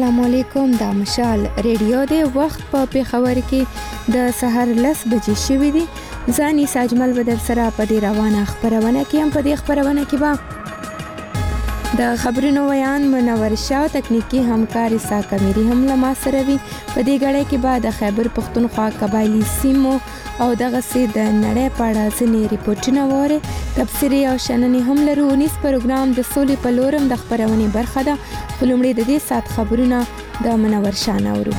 السلام علیکم. دا مشال ریډیو دی. وخت په پیښور کې د سحر 10 بجې شوې دي. ځاني ساجمل بدر سره په دې روانه خبرونه کې هم په دې خبرونه کې با د خبرونو ویان منور شاه تکنیکی همکاري ساکمیری هم له ما سره وي. په دې غړې کې به د خیبر پختونخوا قبایلی سیمو او دغه سي د نړۍ په اړه ځینې ریپورتونه وره تفسیری او شننې هم لرو. نیس پروګرام د سولې په لورم د خبرونې برخه ده. خلومړي د دې سات خبرونه د منور شاه نورو.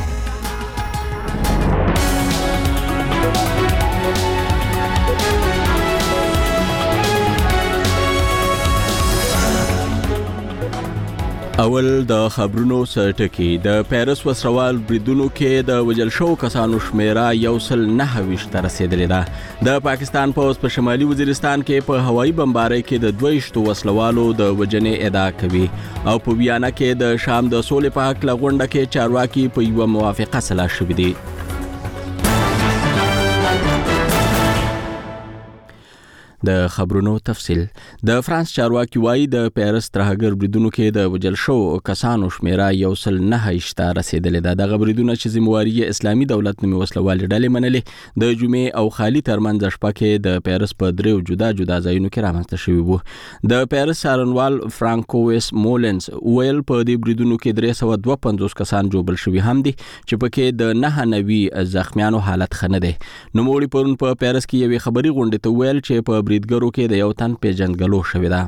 اول د خبرونو سرټکی. د پیرس وسروال بریدونو کې د وجل شو کسانو شمیره 129 ته رسیدلې ده. د پاکستان پوز په شمالي وزیرستان کې په هوایي بمبارۍ کې د 22 وسلوالو د وجنې ادعا کوي او په ویانا کې د شام د سولې په حق لغونډه کې چارواکي په یو موافقه سلا شوې دي. د خبرونو تفصیل. د فرانس چارواکي وایي د پیرس ترهګر بریدونو کې د وجل شو کسانو شمیره 129 ته رسیدلې ده. د بریدونو چې ذمہواری اسلامي دولت نومي وسلوالې ډلې منلې د جمعې او خالي ترمنځ شپه کې د پیرس په دریو جدا جدا ځایونو کې رامنځته شوی وو. د پیرس سارنوال فرانکویس مولنز ویل په دې بریدونو کې 352 کسان جوړل شوی هم دي چې پکې د 99 زخمیانو حالت خنه ده. نو موري پرون په پیرس کې یوې خبري غونډه ته ویل چې په بریدګرو کې د یو تن پیژندګلو شوی ده.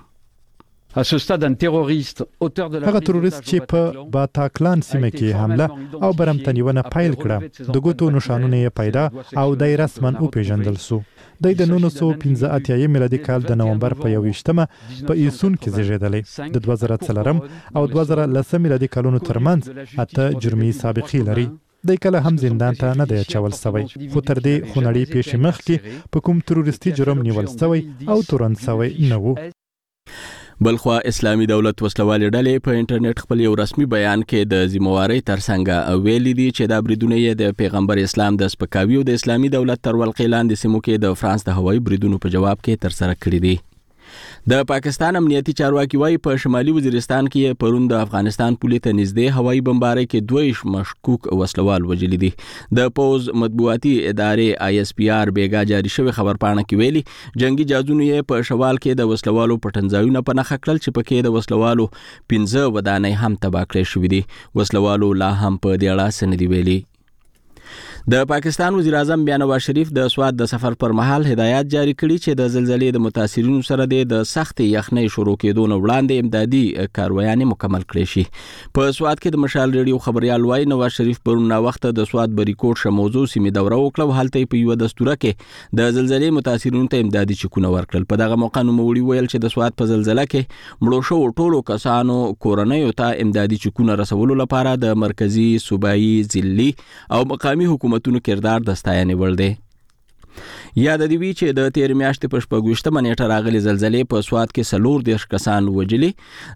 هغه تروریست چې په باتاکلان سیمه کې حمله او برمتنیونه پایل کړه د ګوتو نشانونه یې پیدا او د رسمن او پیژندل سو. د 1915 میلادي کال د نومبر په 21مه په ایسون کې زیږیدلی. د 2004 او 2010 میلادي کالونو ترمنځ اته جرمي سابقې لري. د کله هم زندان ته نه دی اچول سوی، خو تر دې خونړۍ پیښې مخکې په کوم تروریستي جرم نیول سوی او تورن سوی نه و. بلخوا اسلامي دولت وسلوالې ډلې په انټرنیټ خپل یو رسمي بیان کې د ذمہواری ترڅنګ ویلي دي چې دا بریدونه یې د پیغمبر اسلام د سپکاوي او د اسلامي دولت تر ولقې لاندې سیمو کې د فرانس د هوایي بریدونو په جواب کې ترسره کړي دي. د پاکستان امنیتي چارواکي وايي په شمالي وزیرستان کې پرون د افغانستان پولې ته نږدې هوایي بمبارۍ کې 22 مشکوک وسلوال وژلي دي. د پوز مطبوعاتي ادارې ISPR بیګا جاری شوی خبرپاڼه کې ویلي جنگي جازونو یې په شوال کې د وسلوالو پټنځایونه په نښه کړل چې پکې د وسلوالو 15 ودانۍ هم تباه کړې شوې دي. وسلوالو لا هم په دې اړه څه نه دي ویلي. د پاکستان وزیر اعظم بیا نواز شریف د سواد د سفر پر مهال هدایت جاری کړي چې د زلزلې د متاثرینو سره د سخت یخنۍ شروع کېدو نه وړاندې امدادي کاروایانې مکمل کړي شي. په سواد کې د مشال ریډیو خبريال وای نواز شریف پرون وخت د سواد بریکوټ شموزو سیمې دوره وکړه. هلته په یو دستوره کې د زلزلې متاثرینو ته امدادي چکونه ورکړل. په دغه موقع نوموړي ویل چې د سواد په زلزلې کې مړو شو ټولو کسانو کورنیو ته امدادي چکونه رسولو لپاره د مرکزی صوبایي ځلي او مقامی حکومت کردار د ستاینې وړ دی. یاد دی وی چې د 13 میاشتې په 28مه نیټه راغلي زلزلې په سواد کې 40 کسان وژلي،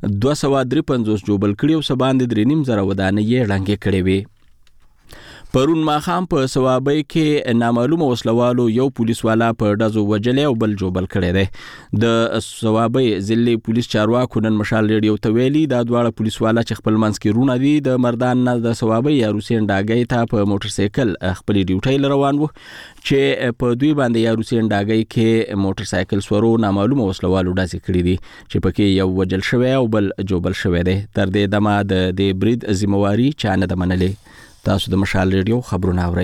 253 جوړل کړي او سباندې 3.5 ودانۍ ړنګې کړې وي. پرون ماخام په سوابۍ کې نامعلومه وسلوالو یو پولیس والا په ډزو وجلې او بل جوبل کړی دی. د سوابۍ ضلعي پولیس چارواکو نن مشال ریډیو ته ویلي دا دواړه پولیس والا چې خپل منځ کې رونه دي د مردان نه د سوابۍ یا روسین ډاګۍ ته په موټر سایکل خپل ډیوټي روان وو چې په دوی باندې یا روسین ډاګۍ کې موټر سایکل سورو نامعلومه وسلوالو ډزې کړې دي چې پکې یو وجل شوی او بل جوبل شوی دی. تر دې دمه د برید ذمہواری چا نه ده منلې. تاسو د مشال ریډیو خبرونه اورئ.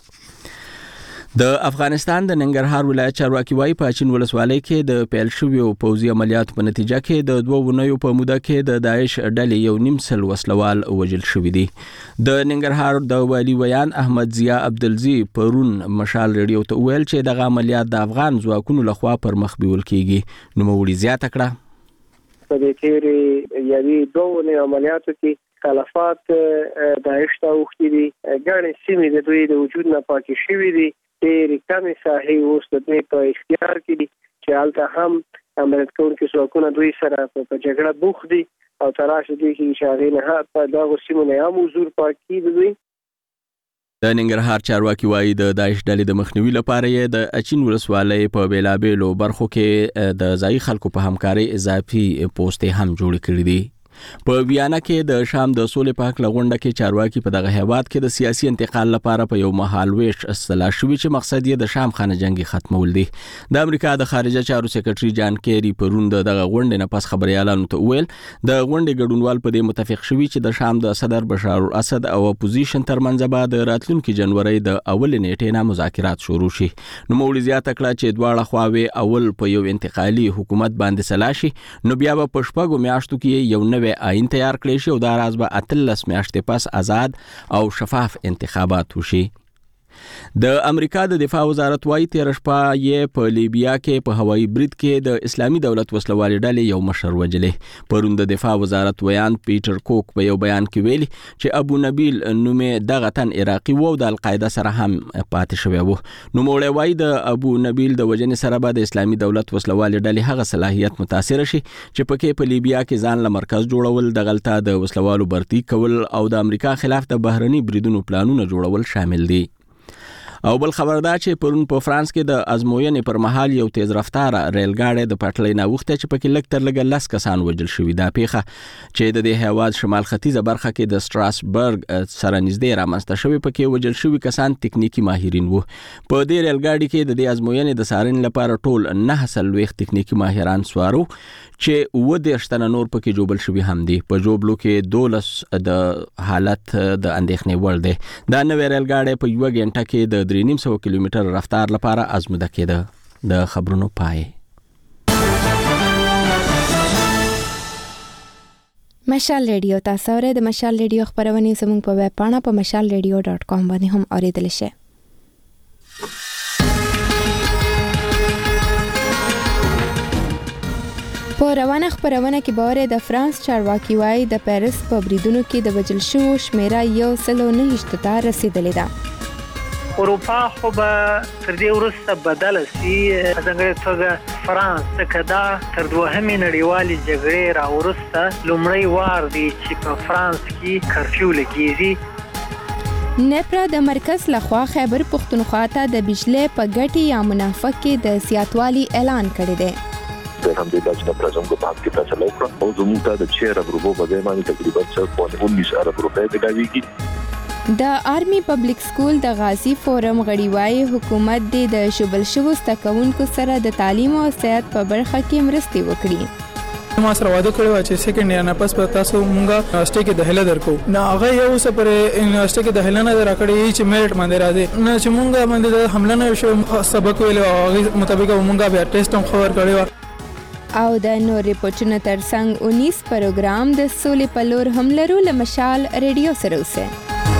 د افغانستان د ننګرهار ولایت چارواکي وايي په چین ولسوالۍ کې د پیل شویو پوځي عملیاتو په نتیجه کې د 2 ونیو په موده کې د داعش ډلې 1.5 وسلوال وژل شوي دي. د ننګرهار د والي ویان احمد ضیا عبدالزی پرون مشال ریډیو ته ویل چې دغه عملیات د افغان ځواکونو لخوا پر مخ بیول کیږي. نو موري زیاته کړه په دې کې یوې 2 ونیو عملیاتو کې خلافات داعش ته وختي دي. ګڼې سیمې د دوی د وجود نه پاکې شوې دي. ډېرې کمې ساحې اوس د دوی په اختیار کې دي چې هلته هم امنیت کوونکي ځواکونه دوی سره په جګړه بوخت دي او تراشه دوی کې چې هغې نه په دغو سیمو نه هم حضور پاکي د دوی. د ننګرهار چارواکي وایي د داعش ډلې د مخنیوي لپاره یې د اچین ولسوالۍ په بیلابیلو برخو کې د ځایي خلکو په همکارۍ اضافي پوستې هم جوړې کړې دي. په ویانا کې د شام د سولې په حق لغونډه کې چارواکي په دغه هیواد کې د سیاسي انتقال لپاره په یو مهالويش اصطلاح شوی چې مقصد یې د شام خانه جنگي ختمول دي. د امریکا د خارجه چارو سیکریټري جان کیری پرون دغه غونډې نه پس خبريالانو ته ویل د غونډې ګډونوال په دې متفق شوی چې د شام د صدر بشار الاسد او اپوزیشن ترمنځ به د راتلونکي جنوري د اول نیټې نه مذاکرات شروع شي. نو مولوی زیاته کړه چې دواړه خواوې اول په یو انتقالي حکومت باندې سلاشي نو بیا به په شپږو میاشتو کې یو نوی آئین تیار کړي شي او دا راز به 18 میاشتې پس آزاد او شفاف انتخابات وشي. د امریکا د دفاع وزارت وايي تیر شپه یې په لیبیا کې په هوایي برید کې د اسلامي دولت وسلوالې ډلې یو مشر وجلې. پرون د دفاع وزارت ویان پیټر کوک په یو بیان کې ویلي چې ابو نبیل نومې دغه تن عراقي وو د القاعده سره هم پاتې شوی وو. نو موږ وايي د ابو نبیل د وجنې سره به د اسلامي دولت وسلوالې ډلې هغه صلاحیت متاثر شي چې پکې په لیبیا کې ځان له مرکز جوړول د غلطه د وسلوالو برتی کول او د امریکا خلاف د بهرني بریدونو پلانونه جوړول شامل دي. او بل خبردار چې پرون په فرانس کې د ازموینې پر مهال یو تیز رفتار ریل ګاډی د پټلۍ نه وخته چې پکې لږ تر لږه 10 کسان وژل شوي. دا پیښه چې د دې هیواد شمال ختیځه برخه کې د ستراسبرګ سره نږدې رامنځته شوی پکې وژل شوي کسان تکنیکی ماهرین وو. په دې ریل ګاډي کې د دې ازموینې د څارنې لپاره ټول 9 تکنیکی ماهران سوارو چې 10 نور پکې جوبل شوي هم دي. په جوبلو کې 12 د حالت د اندېښنې وړ دي. دا نوې ریل ګاډی په یو غنټه کې د 3.5 کیلومتر رفتار لپاره آزموده کېده. د خبرونو پای. مشال ریډیو تاسو اورئ. د مشال ریډیو خبرونه زموږ په ویب پاڼه په mashalradio.com باندې هم اوریدل شئ. په روانه خبرونه کې باور د فرانس چارواکي وايي د پاریس په بریدونو کې د وژل شوو شمیره 109 ته رسیدلې ده. اروپا خو به تر دې وروسته بدله شي، څنګه چې فرانس څخه دا تر دوهمې نړیوالې جګړې راوروسته لومړی وار دی چې په فرانس کې کرفیو لګیږي. نپرا د مرکز لخوا خیبر پختونخوا ته د بجلی په ګټې یا منافع کې د زیاتوالي اعلان کړی دی. الحمدلله چې د پرزم کو پام کې فیصله وکړه او زموږ ته د 6 ارب روپو په ځای باندې تقریبا 19 ارب روپے ملاويږي. د آرمي پبلک سکول د غازی فورم غړیوای حکومت د شوبل شوو ستکونکو سره د تعلیم او صحت په برخه کې مرستې وکړي. ما سره واده کړو چې سیکنډ ایئر نه پس په تاسو مونږه یونیورسيټي کې داخله درکو. نه هغه یو څه پر یونیورسيټي کې داخله نه راکړی چې میرټ باندې راځي. نه چې مونږه باندې د حمله نه شو سبق ویل او هغه مطابق مونږه بیا ټیسټ هم خبر کړی. او د نور ریپورټونو ترڅنګ 19 پروګرام د سولې په لور هم لرو. له مشال ریډیو سره اوسئ.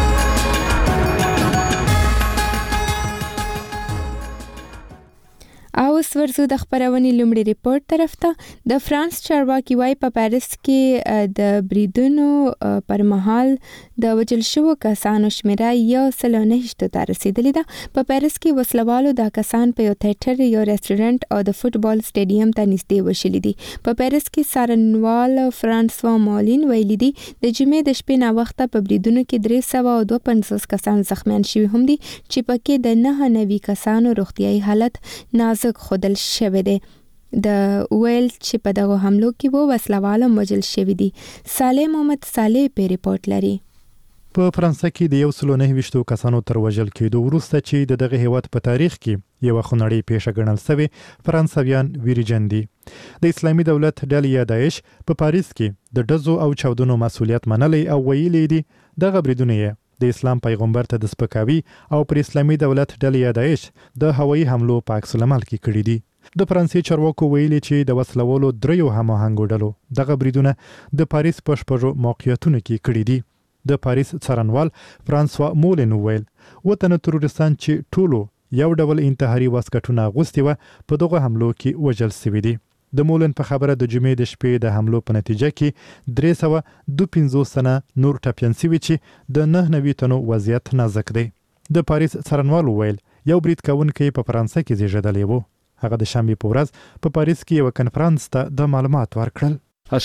او ورسو د خبرونې لومړی ریپورت طرف ته. د فرانس چارواکي وايي په پاریس کې د بریدونو پر مهال د وژل شوو کسانو شمیره 109 ته رسیدلې ده. په پاریس کې وسلوالو د کسان په یو تیاتر، یو ریسټورانټ او د فوتبال سټیډیم ته نږدې وشلي دي. په پاریس کې څارنوال فرانسوا مولین ویلي دي د جمعې د شپې نه وخته په بریدونو کې 352 کسان زخمیان شوي هم دي چې پکې د 99 کسانو روغتیايي حالت نازک خودل شوی دی. د ویل چې په دغه حملو کې وو وسلواله وژل شوي دي. صالح محمد صالح په ریپورت لري. په فرانسه کې د 109 کسانو تر وژل کېدو وروسته چې دغه هیواد په تاریخ کې یو خونړی پیښه ګڼل شوی فرانسویان ویریجن دي. د اسلامي دولت ډلې یا داعش په پاریس کې د ډزو او چاودنو مسؤلیت منلی او ویلي دي دغه بریدونه د اسلام پیغمبر ته د سپکاوي او پر اسلامي دولت ډلې یا داعش د هوایي حملو په عکس العمل کې کړي دي. د فرانسې چارواکو ویلي چې د وسلوالو دریو هماهنګو ډلو دغه بریدونه د پاریس په شپږو موقعیتونو کې کړي دي. د پاریس څارنوال فرانسوا مولین ویل وطن تروریستان چې ټولو یو ډول انتحاري واسکټونه اغوستي و په دغه حملو کې وژل شوي دي. د مولن په خبره د جمعې د شپې د حملو په نتیجه کې 352 تنه نور ټپیان شوي چې د 99 تنو وضعیت نازک دی. د پاریس څارنوال ویل یو برید کوونکی په فرانسه کې زیږیدلی و. هغه د شنبې په ورځ په پاریس کې یو کنفرانس ته د معلومات ورکړل.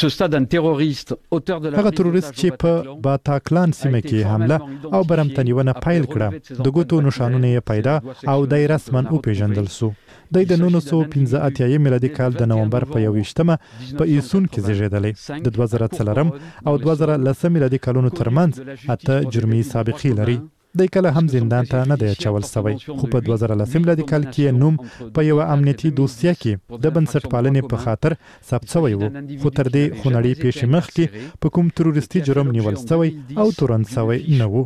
هغه تروریست چې په باتاکلان سیمه کې حمله او برمتنیونه پیل کړه د ګوتو نشانونه پیدا او د رسمن او پیژندل سو. د 1985 میلادي کال د نومبر په 21مه په ایسون کې زیږیدلی. د 2004 او 2010 میلادي کالونو ترمنځ 8 جرمي سابقې لري. د کله هم زندان ته نه دی اچول شوی، خو په 2010 میلادي کال کې نوم په یو امنیتي دوسیه کې د بنسټپالنې په خاطر ثبت شوی و، خو تر دې خونړۍ پیښې مخکې په کوم تروریستي جرم نیول شوی او تورن شوی نه و.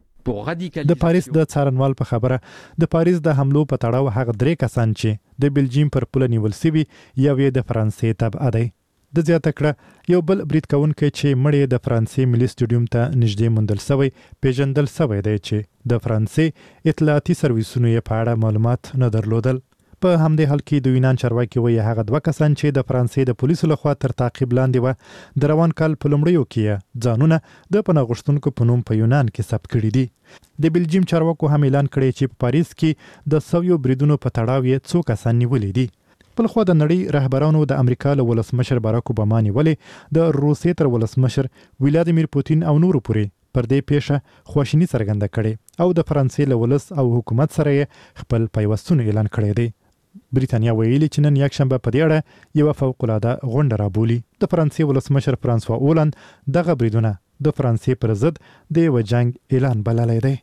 د پاریس د څارنوال په خبره د پاریس د حملو په تړاو هغه 3 کسان چې د بلجیم پر پوله نیول شوي یو یې د فرانسې تبع دی. د زیاته کړه یو بل برید کوونکی چې مړی د فرانسې ملي سټډیوم ته نږدې موندل شوی پیژندل شوی دی چې د فرانسې اطلاعاتي سرویسونو یې په اړه معلومات نه درلودل. په همدې حال کې د یونان چارواکي وایي هغه 2 کسان چې د فرانسې د پولیسو لخوا تر تعقیب لاندې و د روان کال په لومړیو کې ځانونه د پناه غوښتونکو په نوم په یونان کې ثبت کړي دي. د بلجیم چارواکو هم اعلان کړی چې په پاریس کې د 100 بریدونو په تړاو یې 2 کسان نیولي دي. بل خو د نړۍ رهبرانو د امریکا له ولسمشر باراک اوباما نیولې د روسیې تر ولسمشر ولادیمیر پوتین او نورو پورې پر دې پیښه خواشیني څرګنده کړې او د فرانسې له ولس او حکومت سره یې خپل پیوستون اعلان کړی دی. بریتانیا ویلي چې نن یکشنبه په دې اړه یو فوق العاده غونډه رابولي. د فرانسې ولسمشر فرانسوا اولند دغه بریدونه د فرانسې پر ضد د یو جنگ اعلان بللی دی.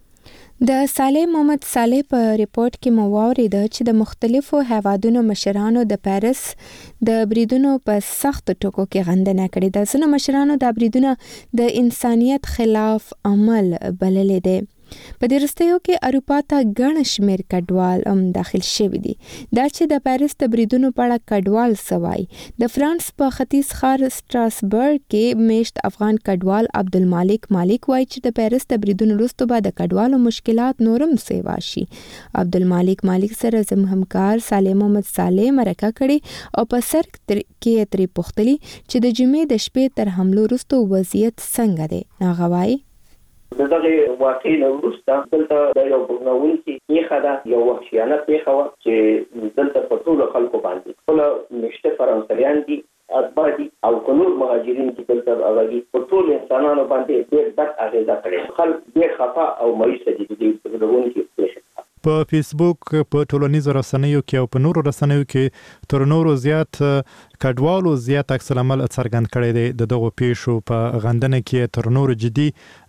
د صالح محمد صالح په ریپورت کې مو واوریده چې د مختلفو هیوادونو مشرانو د پاریس د بریدونو په سخت ټکو کې غندنه کړې ده. ځینو مشرانو د بریدونو د انسانیت خلاف عمل بللی دی. په دې وروستیو کې اروپا ته ګڼ شمېر کډوال هم داخل شوي دي. دا چې د پاریس د بریدونو په اړه کډوال سوای د فرانس په ختیځ ښار سټراسبرګ کې میشت افغان کډوال عبدالمالک مالک وایي چې د پاریس د بریدونو وروسته به د کډوالو مشکلات نورم سیوا شي. عبدالمالک مالک سره زموږ همکار صالح محمد صالح مرکه کړې او په سر کې ترې پوښتلي چې د جمعې د شپې تر حملو وروسته وضعیت څنګه دی. هغه وایي دغه واقعي وروسته دلته د یو بغناونکي پیښه ده، یو وحشیانه پیښه وه چې دلته په ټولو خلکو باندې خپله مشته فرانسویان دي، اتباع دي او نور مهاجرین چې دلته راغلي په ټولو انسانانو باندې ډېر بد اغېزه کړې. خلک ډېر خفه او مایوسه دي د دې بغناونکي پیښې. په فیسبوک په ټولنیزو رسنیو کې او په نورو رسنیو کې تر نورو زیات کډوالو زیات عکس العمل څرګند کړی دی. د دغو پیښو په غندنه کې تر نورو جدي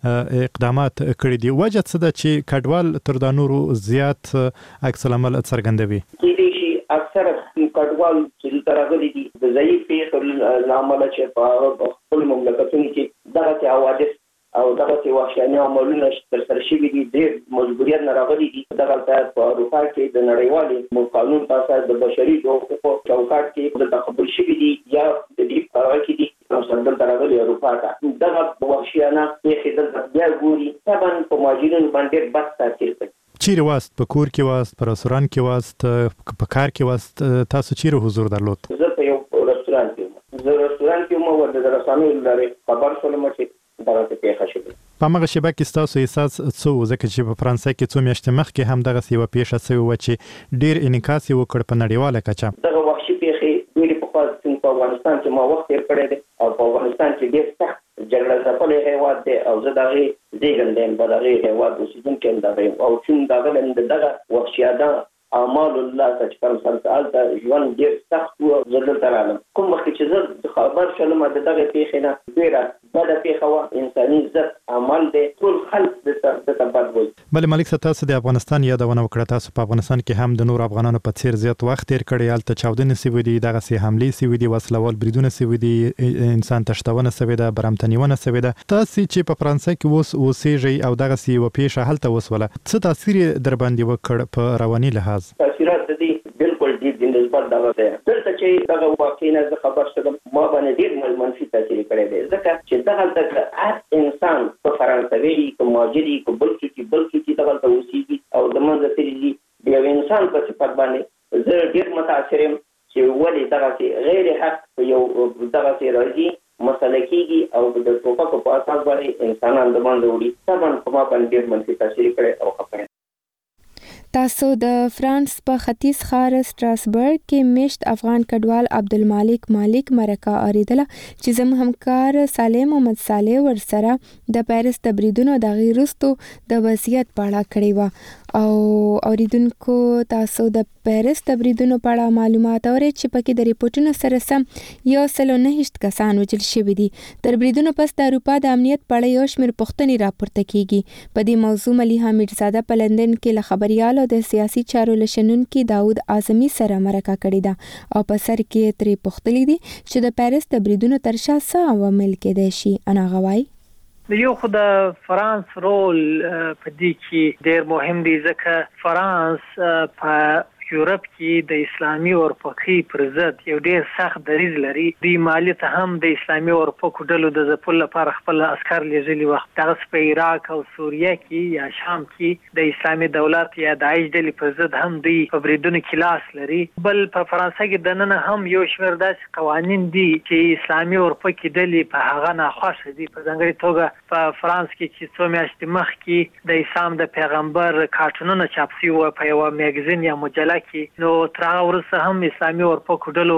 اقدامات کړي دي. وجه څه ده چې کډوال تر دا نورو زیات عکس العمل څرګندوي؟ کېدای شي اکثره کډوال چې راغلي دي د ضعیف پیښو له امله چې په خپل مملکتونو کې دغه حوادث او دغه وحشیانه عملونه ترسره شوي دي، ډېر مجبوریت نه راغلي دي. دغه په اروپا کې د نړیوالې قانون په اساس د بشري حقوقو چوکاټ کې د تقبل شوي دي یا د دې په اړه کې دي او سندل راغلي اروپا ته دغه وحشیانه پیښې دلته بیا ګوري طبعا په مهاجرینو باندې بد تاثیر کوي. چیرې واست؟ په کور کې واست؟ په رستوران کې واست؟ په کار کې واست؟ تاسو چیرې حضور درلود؟ زه په یو رستوران کې وم. زه رستوران کې وم او د رسنیو لارې خبر شولم چې دغه پیښه شوه. په هغه شیبه کې ستاسو احساس څه و؟ ځکه چې په فرانسې کې څو میاشتې مخکې هم دغه یوه پیښه شوې وه چې ډېر انعکاس یې وکړ په نړیواله کچه. دغه وحشي پیښې ډېرې پخوا په افغانستان کې ما وخت تېر کړی دی او په افغانستان کې ډېر سخت جګړه ځپلی هېواد دی او زه د هغې زېږنده یم، په د هغې هېواد اوسېدونکی یم دغه یم او چون دغه وحشیانه اعمال الله چې فرانسې هلته ژوند ډېر سخت و. زه دلته رالم کوم وخت چې زه خبر شولم د دغې پیښې نه ډېره بده پیښه وه، انساني ضد عمل دی، ټول خلک دته بد وایي. بلې ملک صاحب تاسو د افغانستان یادونه وکړه. تاسو په افغانستان کې هم د نورو افغانانو په څېر زیات وخت تېر کړی، هلته چاودنې سوي دي، دغسې حملې سوي دي، وسلوال بریدونه سوي دي، انسان تښتونه سوې ده، برمتنیونه سوې ده. تاسې چې په فرانسې کې اوس اوسېږئ او دغسې یوه پیښه هلته وسوله، څه تاثیر یې در باندې وکړ په رواني لحاظ؟ تاثیرات د دې بالکل ډېر د نسبت دغه دی. دلته چې دغه واقع نه زه خبر شوم ما باندې ډېر منفي تاثیر کړی دی، ځکه چې دغلته هر انسان په فرانسوي وي که مهاجر وي که بل څوک دغلته اوسېږي او د منځه تللي دي د یو انسان په صفت باندې زه ډېر متاثر یم چې ولې دغسې غیر حق په یو دغسې راځي مسله کېږي او د ټوپکو په اساس باندې انسانان د باندې وړي. طبعا په ما باندې ډېر منفي تاثیر کړی او خفه یم. تاسو د فرانس په ختیځ ښار سټراسبرګ کې میشت افغان کډوال عبدالمالک مالک مرکه اوریدله چې زموږ همکار صالح محمد صالح ورسره د پیرس د بریدونو د غیرستو د وضعیت په اړه کړی و او اوریدونکو تاسو د پیرس د بریدونو په اړه معلومات اورئ چې پکې د ریپورتونو سره سم 109 کسان وژل شوي دي. تر بریدونو پس د اروپا د امنیت په اړه یو شمېر پوښتنې راپورته کیږي. په دې موضوع ملیحه میرزاده په لندن کې له خبريالو د سیاسي چارو لشنونکي داود اعظمي سره مرکه کړې ده او په سر کې ترې پوښتلي دي چې د پیرس د بریدونو تر شا څه عوامل کېدای شي. انا غوای یو خو د فرانس رول په دې کې ډېر مهم دی ځکه فرانس په یورپ کې د اسلامي اورپکي پر ضد یو ډېر سخت دریځ لري. د مالی ته هم د اسلامي اورپکو ډلو د ځپلو لپاره خپل عسكر لیږلي وخت دغه په عراق او سوریه کې یا شام کې د اسلامي دولت یا داعش ډلې پر ضد هم د بریدونو کې لاس لري. بل په فرانسه کې د نن هم یو شمېر داسې قوانین دي چې اسلامي اورپکي ډلې په هغه ناخوښه دي. په ځانګړې توګه په فرانس کې چې څو میاشتې مخکې د اسلام د پیغمبر کارټونونه چاپ شوي وو په یوه میګزین یا مجله کې، نو تر هغه وروسته هم اسلامي اورپکو ډلو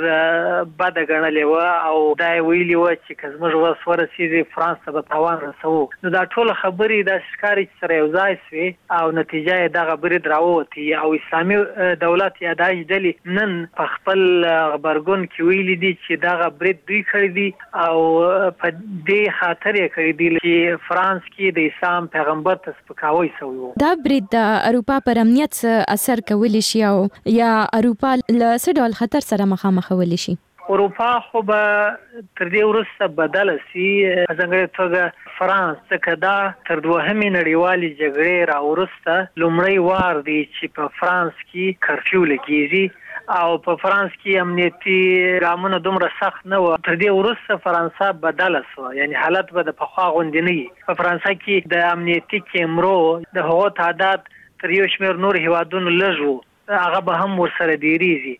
ډېر بده ګڼلې وه او دا یې ویلي وه چې که زموږ وس ورسېږي فرانس ته به تاوان رسوو. نو دا ټوله خبرې داسې ښکاري چې سره یو ځای سوې او نتیجه یې دغه برید راووتې او اسلامي دولت یا داعش ډلې نن په خپل غبرګون کې ویلي دي چې دغه برید دوی کړی دي او په دې خاطر یې کړی دي چې فرانس کې د اسلام پیغمبر ته سپکاوی سوی و. دا برید د اروپا پر امنیت څه اثر کولی شي او یا اروپا له څه ډول خطر سره مخامخ کولی شي؟ اروپا خو به تر دې وروسته بدله سي، په ځانګړې توګه فرانس ځکه دا تر دوهمې نړیوالې جګړې راوروسته لومړی وار دی چې په فرانس کې کرفیو لګېږي او په فرانس کې امنیتي ګامونه دومره سخت نه وو. تر دې وروسته فرانسه بدله سوه، یعنی حالت به د پخوا غوندې نه وي. په فرانسه کې د امنیتي کیمرو د هغو تعداد تر یو شمېر نور هیوادونو لږ وو، هغه به هم ورسره ډېرېږي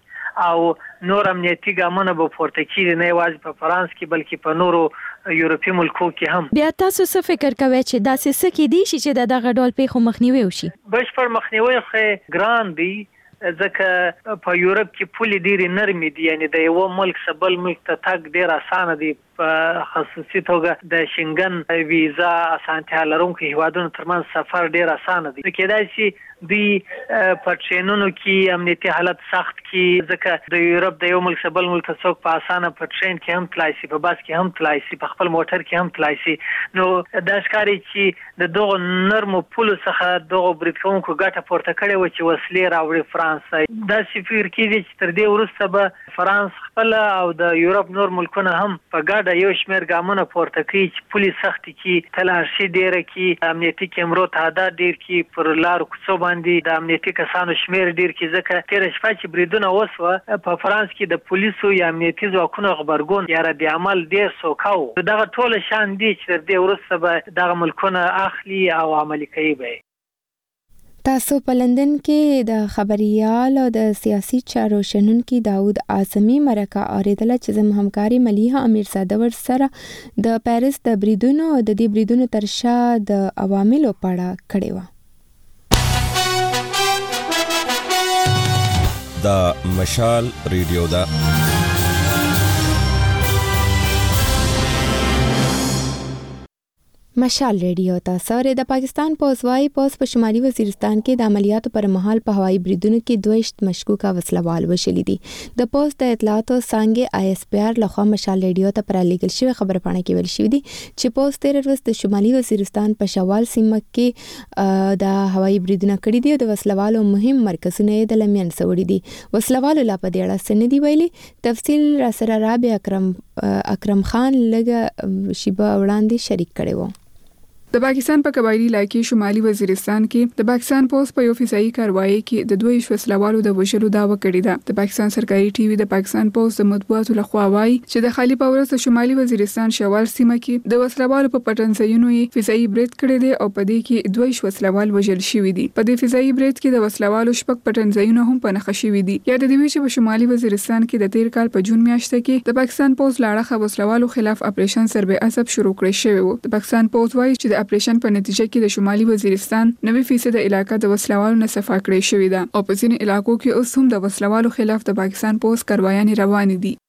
او نور امنیتي ګامونه به پورته کېږي، نه یوازې په فرانس کې بلکې په نورو یورپي ملکو کې هم. بیا تاسو څه فکر کوئ چې داسې څه کېدی شي چې د دغه ډول پیښو مخنیوی وشي؟ بشپړ مخنیوی خو ګران دی ځکه په یورپ کې پولې ډېرې نرمې دي، یعنی د یوه ملک څخه بل ملک ته تګ ډېر اسانه دی. په خصوصي توګه د شنګن ویزا اسانتیا لرونکو هیوادونو ترمنځ سفر ډېر اسانه دی. کېدای شي دوی په ټرینونو کې امنیتي حالت سخت کړي ځکه د یورپ د یو ملک څخه بل ملک ته څوک په اسانه په ټرین کې هم تلای شي، په بس کې هم تلای شي، په خپل موټر کې هم تلای شي. نو دا ښکاري چې د دغو نرمو پولو څخه دغو برید کوونکو ګټه پورته کړې وه چې وسلې راوړي فرانس ته. داسې فکر کېږي چې تر دې وروسته به فرانس خپله او د یورپ نور ملکونه هم په ګډه یو شمېر ګامونه پورته کړي چې پولې سختې کړي، تلاشي ډېره کړي، امنیتي کیمرو تعداد ډېر کړي، پر لارو کوڅو باندې د امنیتي کسانو شمېر ډېر کړي. ځکه تېره شپه چې بریدونه وسوه په فرانس کې د پولیسو یا امنیتي ځواکونو غبرګون یا رد عمل ډېر سوکه و. دغه ټوله شان دي چې تر دې وروسته به دغه ملکونه اخلي او عملي کوي به. تاسو په لندن کې د خبريال او د سیاسي چارو شنونکي داود اعظمي مرکه اوریدله چې زموږ همکاري ملیحه امیرزاده ورسره د پیرس د بریدونو او د دې بریدونو تر شا د عواملو په اړه کړې وه. دا مشال ریډیو ده. مشال ریډیو تاسو د پاکستان پوځوي پوز په شمالي وزیرستان کې د عملیاتو پر مهال په هوایي بریدونو کې 2 مشکوکه وسلوال وشلي دي. د پوز د اطلاعاتو څانګې ISPR لخوا مشال ریډیو ته پرالېږل شوی خبرپاڼه کې ویل شوی دي چې پوز 13 ورځ د شمالي وزیرستان په شوال سیمه کې د هوایي بریدونه کړي دي او د وسلوالو مهم مرکزونه یې د لمن سوړي دي. وسلوالو لا په دې اړه څه نه دی ویلي. تفصیل را سره رابع اکرم خان لږ شیبه وړاندې شریک کړي وو. د پاکستان په قبایلی علاقې شمالي وزیرستان کې د پاکستان پولیس په یو فضايي کاروایی کې د 2 وسلوالو د وژلو دعوه کړې ده. د پاکستان سرکاري ټي وي د پاکستان پولیس د مطبوعاتو لخوا وایي چې د خالی پاورس د شمالي وزیرستان شوال سیمه کې د وسلوالو په پټنځایونو یې فضايي برید کړی دی او په دې کې 2 وسلوال وژل شوي دي. په دې فضايي برید کې د وسلوالو شپږ پټنځایونه هم په نښه شوي دي. یا د دې چې په شمالي وزیرستان کې د تیر کال په جون میاشت کې د پاکستان پولیس لاړه وسلوالو خلاف اپریشن سربې عصب شروع کړی شوی و. د پاکستان پولیس وایي چې د د اپریشن په نتیجه کې د شمالي وزیرستان 90% علاقې د وسلوالو نه صفا کړې شوې ده او په ځینې علاقو کې اوس هم د وسلوالو خلاف د پاکستان پولیس کاروایانې روانې دي.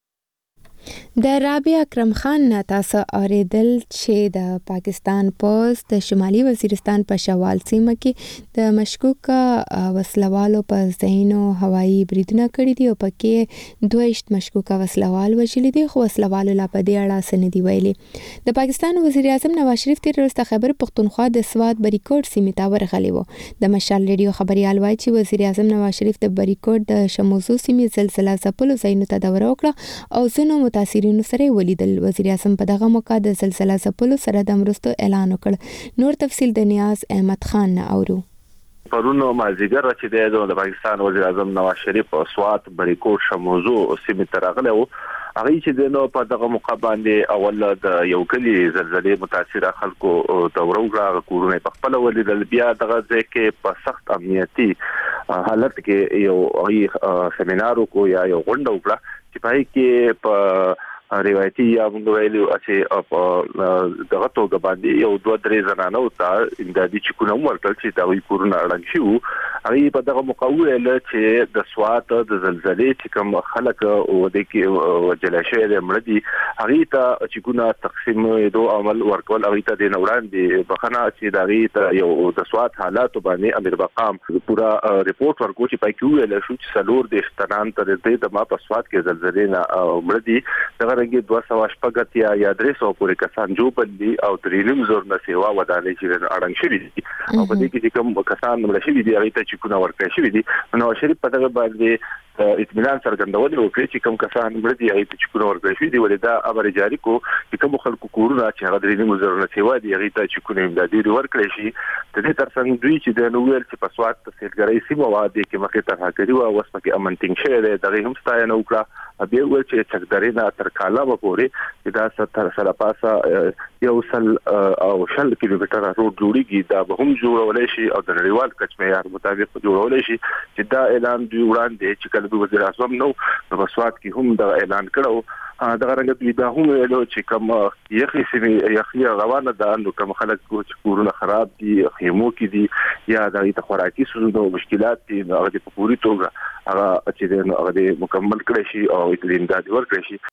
د رابعه اکرم خان نه تاسو اوریدل چې د پاکستان پولیس د شمالي وزیرستان په شوال سیمه کې د مشکوکه وسلوالو په ځینو هوایي بریدونه کړي دي او پکې 22 مشکوکه وسلوال وژلي دي خو وسلوالو لا په دې اړه څه نه دي ویلي. د پاکستان وزیر اعظم نواز شریف تیر ورځ خیبر پختونخوا د سوات بریکوټ سیمې ته ورغلی و. د مشال ریډیو خبريال وایي چې وزیر اعظم نواز شریف د بریکوټ د شموزو سیمې زلزلہ ځپلو ځایونو ته دوره وکړه او ځینو متاثرینو سره ولیدل. وزیر اعظم په دغه موقع د زلزلہ ځپلو سره د مرستو اعلان وکړ. نور تفصیل د نیاز احمد خان نه اورو. پرونو مازیګر چې د پاکستان وزیر اعظم نواز شریف سوات بریکوټ شموزو سیمې ته راغلی و. هغه چې د په دغه موقع باندې اول د یو کلی زلزلې متاثر خلکو دوره وکړه کورونه په خپل ولیدل. بیا دغه ځکه په سخت امنیتي حالت کې یو سیمینار کو یا یو غونډه وکړه چې پای کې په روایتي یا موږ ویلو چې دغه توګه باندې یو 2-3 زنانه او ته امدادي چکونه ورکړل چې دا وی کورونه اړنګ شو. هغه په دغه موقع ویل چې د سوات د زلزلې چې کوم خلک او د کې وجل شوی د مړدي هغه ته چکونه تقسیم دو عمل ورکول هغه ته د نوران دی بخنه چې دا ته یو د سوات حالات باندې امیر مقام پورا ریپورت ورکو چې پای کې ویل شو چې سلور د استنان تر دې د ما په سوات کې زلزلې نه مړدي دغه رنګ 280 یا 300 پورې کسان جو بندي او 3 زور نه سیوا ودانې چې اړنګ شوی دي او په دې کې کوم کسان مړ شوی دي هغه ته چکونه ورکړي شوی دي. نو شریف په دغه باندې اطمینان څرګندول او چې کوم کسان مړ دي هغه ته چکونه ورکړي شوی دي ولدا امر جاری کو چې کوم خلکو کورونه چې هغه 3 زور نه سیوا دي هغه ته چکونه امدادي ورکړي شي. د دې ترڅنګ دوی چې د نوویل چې په سوات تسهیلګرۍ سیمه واده کې مخې ته راکړي او اوس پکې امن ټینګ شوی دی دغه هم ستاینه وکړه. بیا ول چې څنګه تر کاله پورې دا 70 سره پاسه یو سل او شل کیلومتره روډ جوړیږي دا به هم جوړول شي او د نړیوال کچ معیار مطابق جوړول شي چې دا اعلان دی وړاندې چې کله وزیر اعظم نو په سوات کې هم دا اعلان کړو. دا رنګ دوی دا هم ویلو چې کوم یخي سیمه یخي روانه ده نو کوم خلک چې کورونه خراب دي خیمو کې دي یا د خوراکي ستونزو مشکلات دي هغه په پوری توګه هغه چې هغه مکمل کړي شي او امداد ورکړي شي.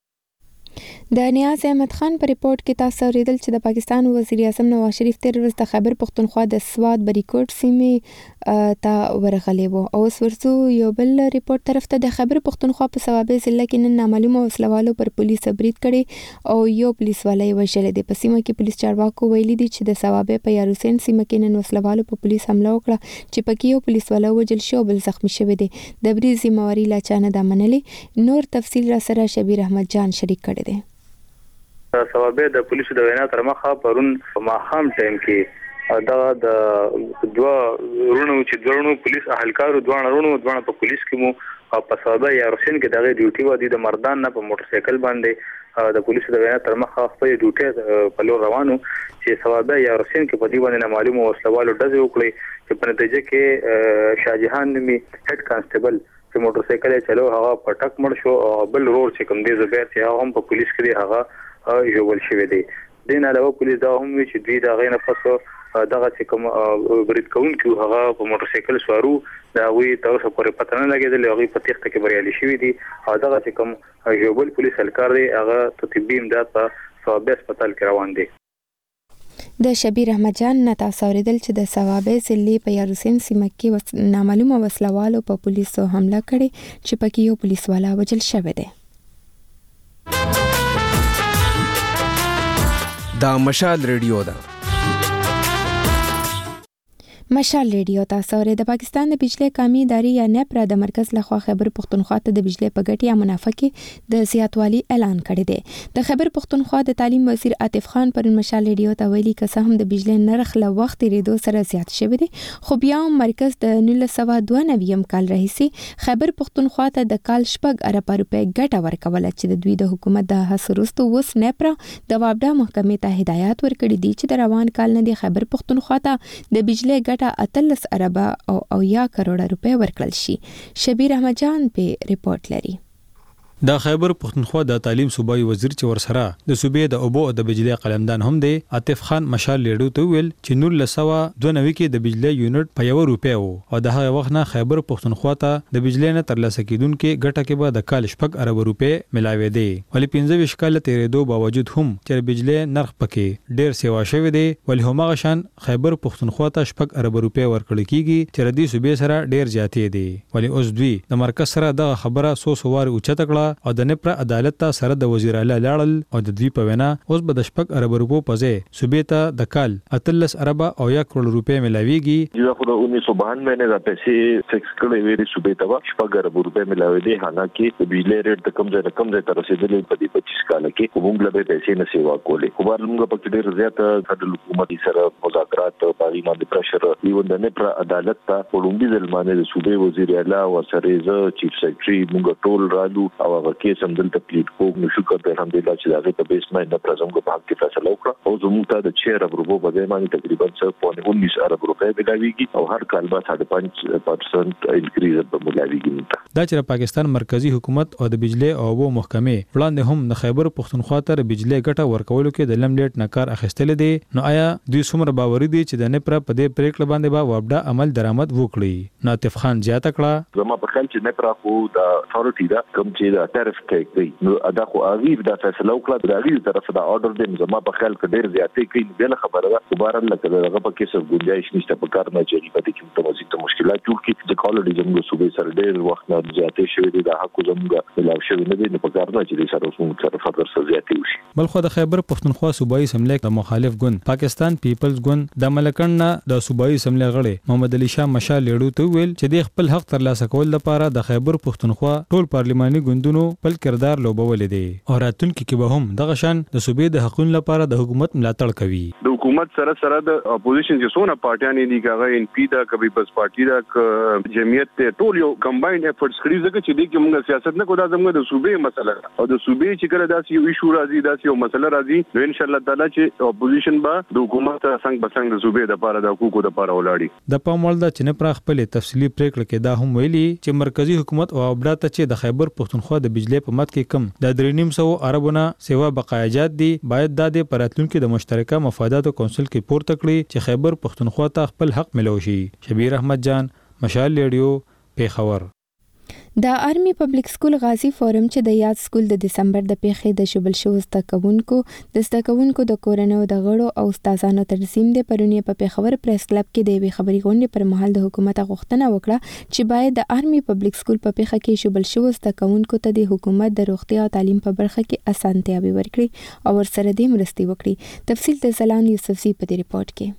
د نیاز احمد خان په ریپورت کې تاسو اوریدل چې د پاکستان وزیر اعظم نواز شریف تیر ورځ د خیبر پختونخوا د سوات بریکوټ سیمې ته ورغلی و. او اوس ورڅو یو بل ریپورت طرف ته د خیبر پختونخوا په صوابه ضلع کې نن نامعلومه وسلوالو پر پولیس برید کړي او یو پولیس والا وژل دي. په سیمه کې پولیس چارواکو ویلي دي چې د صوابه په یاروسین سیمه کې نن وسلوالو په پولیس حمله وکړه چې پکې یو پولیس والا وژل شو بل زخمی شوی دی. د برید ذمہواری لا چانه د منلې. نور تفصیل را سره شبیر احمد جان شریک کړي دي. صوابه د پولیسو د وینا تر مخه پرون ماخام ټایم کې دا د دوه رونو چې دوه پولیس اهلکارو دوه په پولیس کې مو په صوابه یا روشن کې دغه ډیوټي و د مردان نه په موټر سایکل باندې د پولیسو د وینا تر مخه خپل ډیوټي په لور روانو چې صوابه یا روشن کې په دې باندې معلومه وسلوالو ډزې وکړي چې په نتیجه کې شاهجهان نومي هډ کانسټیبل چې موټر سایکل چلو هغه پټک مړ شو او بل رور چې کوم دی زبیر چې هغه هم په پولیس کې هغه جوړ شوی دی. دین علاوه پولیس دا هم چې دوی دا غینه پسو دغه چې کوم برید کوونکو هغه په موټر سایکل سوارو دا وی تاسو پورې پته نه لګیدل هغه په تخته کې بریالي شوی دی او دغه چې کوم جوړ پولیس هلکار دی هغه طبي امداد په صوابه هسپتال کې روان دی. د شبیر احمد جان نه تاسو اوریدل چې د صوابه ضلع په یاروسین سیمه کې نامعلومه وسلوالو په پولیسو حمله کړې چې پکې یو پولیس والا وژل شوی دی. دا مشال ریډیو ده. مشال ریډیو تاسو اورئ. د پاکستان د بجلی قومي ادارې یا نیپرا د مرکز لخوا خیبر پختونخوا ته د بجلی په ګټې یا منافع کې د زیاتوالي اعلان کړی دی. د خیبر پختونخوا د تعلیم وزیر عاطف خان پر مشال ریډیو ته ویلي که څه هم د بجلی نرخ له وخت ریدو سره زیات شوی دی خو بیا هم مرکز د 1992 کال راهیسې خیبر پختونخوا ته د کال 4 ارب روپۍ ګټه ورکوله چې د دوی د حکومت د هڅو وروسته اوس نیپرا د وابډا محکمې ته هدایت ورکړي دي چې د روان کال نه د خیبر پختونخوا ته د بجلی ګټه 13 ارب او 1 کروڑ روپے ورکړل شي. شبیر احمد جان په ریپورت لري. د خیبر پختونخوا د تعلیم صوبایي وزیر چې ورسره د صوبې د اوبو او د بجلی قلمدان هم دی عاطف خان مشال لیډو ته ویل چې 1992 کې د بجلی یونټ په 1 روپیا وو او د هغه وخت نه خیبر پختونخوا ته د بجلی نه ترلاسه کیدونکو ګټه کې به د کال 6 ارب روپے ملاوي دي ولې 15 کال تیرېدو باوجود هم چې بجلی نرخ پکې ډیر سیوا شوی دی ولې همغه شان خیبر پختونخوا ته 6 ارب روپے ورکړل کیږي چې ردی صوبې سره ډیر زیاتې دي ولې اوس دوی د مرکز سره د خبره سوار اوچته کړه او د نپر عدالت ته سره د وزیر اعلی لاړل او د دوی په وینا اوس به د 6 ارب روپو په ځای صوبې ته د کال 13 ارب او 1 کروڑ روپے ملاويږي دا خو د 1992 نه د پیسې فکس کړې وې صوبې ته 6 ارب روپے ملاوي دي حالانکه د بجلی ریټ د کم ځای تر رسیدلې په دې 25 کال کې موږ له پیسې نه سیوا کولې خو موږ په ډېر زیات د حکومت سره مذاکرات باندې باندې پرشر ایوند نه پر عدالت ته وړاندې ځلمانه د صوبې وزیر اعلی او سره چیف سیکریټري موږ ټول رالو او هغه کې سمدل تکلیف کوم نشو کړ الحمدلله چې هغه په بیس باندې د پرزم په حق کې فیصله وکړه او زموږ ته د 6 ارب روپو په ځای باندې تقریبا 19 ارب روپے ملاويږي او هر کال به 5% انکریز په ملاويږي دا چې پاکستان مرکزی حکومت او د بجلی او اوبو محکمه وړاندې هم د خیبر پختونخوا ته بجلی ګټه ورکولو کې د لملیټ نه کار اخیستل دي نو آیا دوی څومره باوري دي چې د نپر په دې پریکړه باندې به وابډه عمل درآمد وکړي نو عاطف خان زیاته کړه زما په خیال چې نپر خو د اتھارټي دا کوم چې د طرف کې کوي نو ادا خو اغیب د فیصله وکړه د اغیب طرف د اورډر د زما په خیال کې ډیر زیاتې کوي بل خبره ده خبره لکه دغه په کې څه ګنجائش نشته په کار نه چې په دې کې متوازی مشکلات جوړ کړي د کالوري زموږ صوبې سره ډیر وخت نه زیاتې شوې دي د حق زموږ ملاو شوی نه دي په کار نه چې سره موږ سره فقر سره زیاتې وشي بلخو د خیبر پختونخوا صوبایي سملیک د مخالف ګوند پاکستان پیپلز ګوند د ملکن نه د صوبایي سملیک غړي محمد علي شاه مشال لیډو ته ویل چې د خپل حق ترلاسه کول لپاره د خیبر پختونخوا ټول پارلماني ګوندونو خپل کردار لوبول دي او راتلونکي کې به هم دغه شان د صوبې د حقوقو لپاره د حکومت ملاتړ کوي د حکومت سره د اپوزیشن چې څونه پارټیان دي کاغه ان پی دا کبي بس پارټي دا جمعیت ته ټول یو کمباینډ افورټس کړی ځکه چې د موږ سیاست نه کوو دا زموږ د صوبې مسله او د صوبې چې کله داسې یو ایشو راځي داسې یو مسله راځي نو ان شاء الله تعالی چې اپوزیشن به د حکومت څنګه بسنګ د صوبې د لپاره د حقوقو لپاره ولاړی د پاموړ د چنه پر خپل تفصیلی پریکړه کې دا هم ویلي چې مرکزی حکومت او ابلاته چې د خیبر پختونخوا د بجلی په مت کې کم د 3.5 اربونه سیوا بقایجات دي باید د پراتلونکو د مشترکه مفاداتو کونسل کې پورته کړي چې خیبر پختونخوا ته خپل حق ملوشي شبیر احمد جان مشال لیډیو پیښور د آرمي پبلک سکول غازی فورم چې د یاد سکول د دسمبر د پیښې د شوبل شو زده کوونکو د کورنۍ د غړو او استادانو تنظیم د پرونی په پیښور پریس کلب کې د وی خبري غونډې پر مهال د حکومت غوښتنه وکړه چې باید د آرمي پبلک سکول په پیښه کې شوبل شو زده کوونکو ته د حکومت د روغتیا او تعلیم په برخه کې اسانتیاوي ورکړي او ورسره د مرستې وکړي تفصیل د زلان یوسفزي په دې ریپورت کې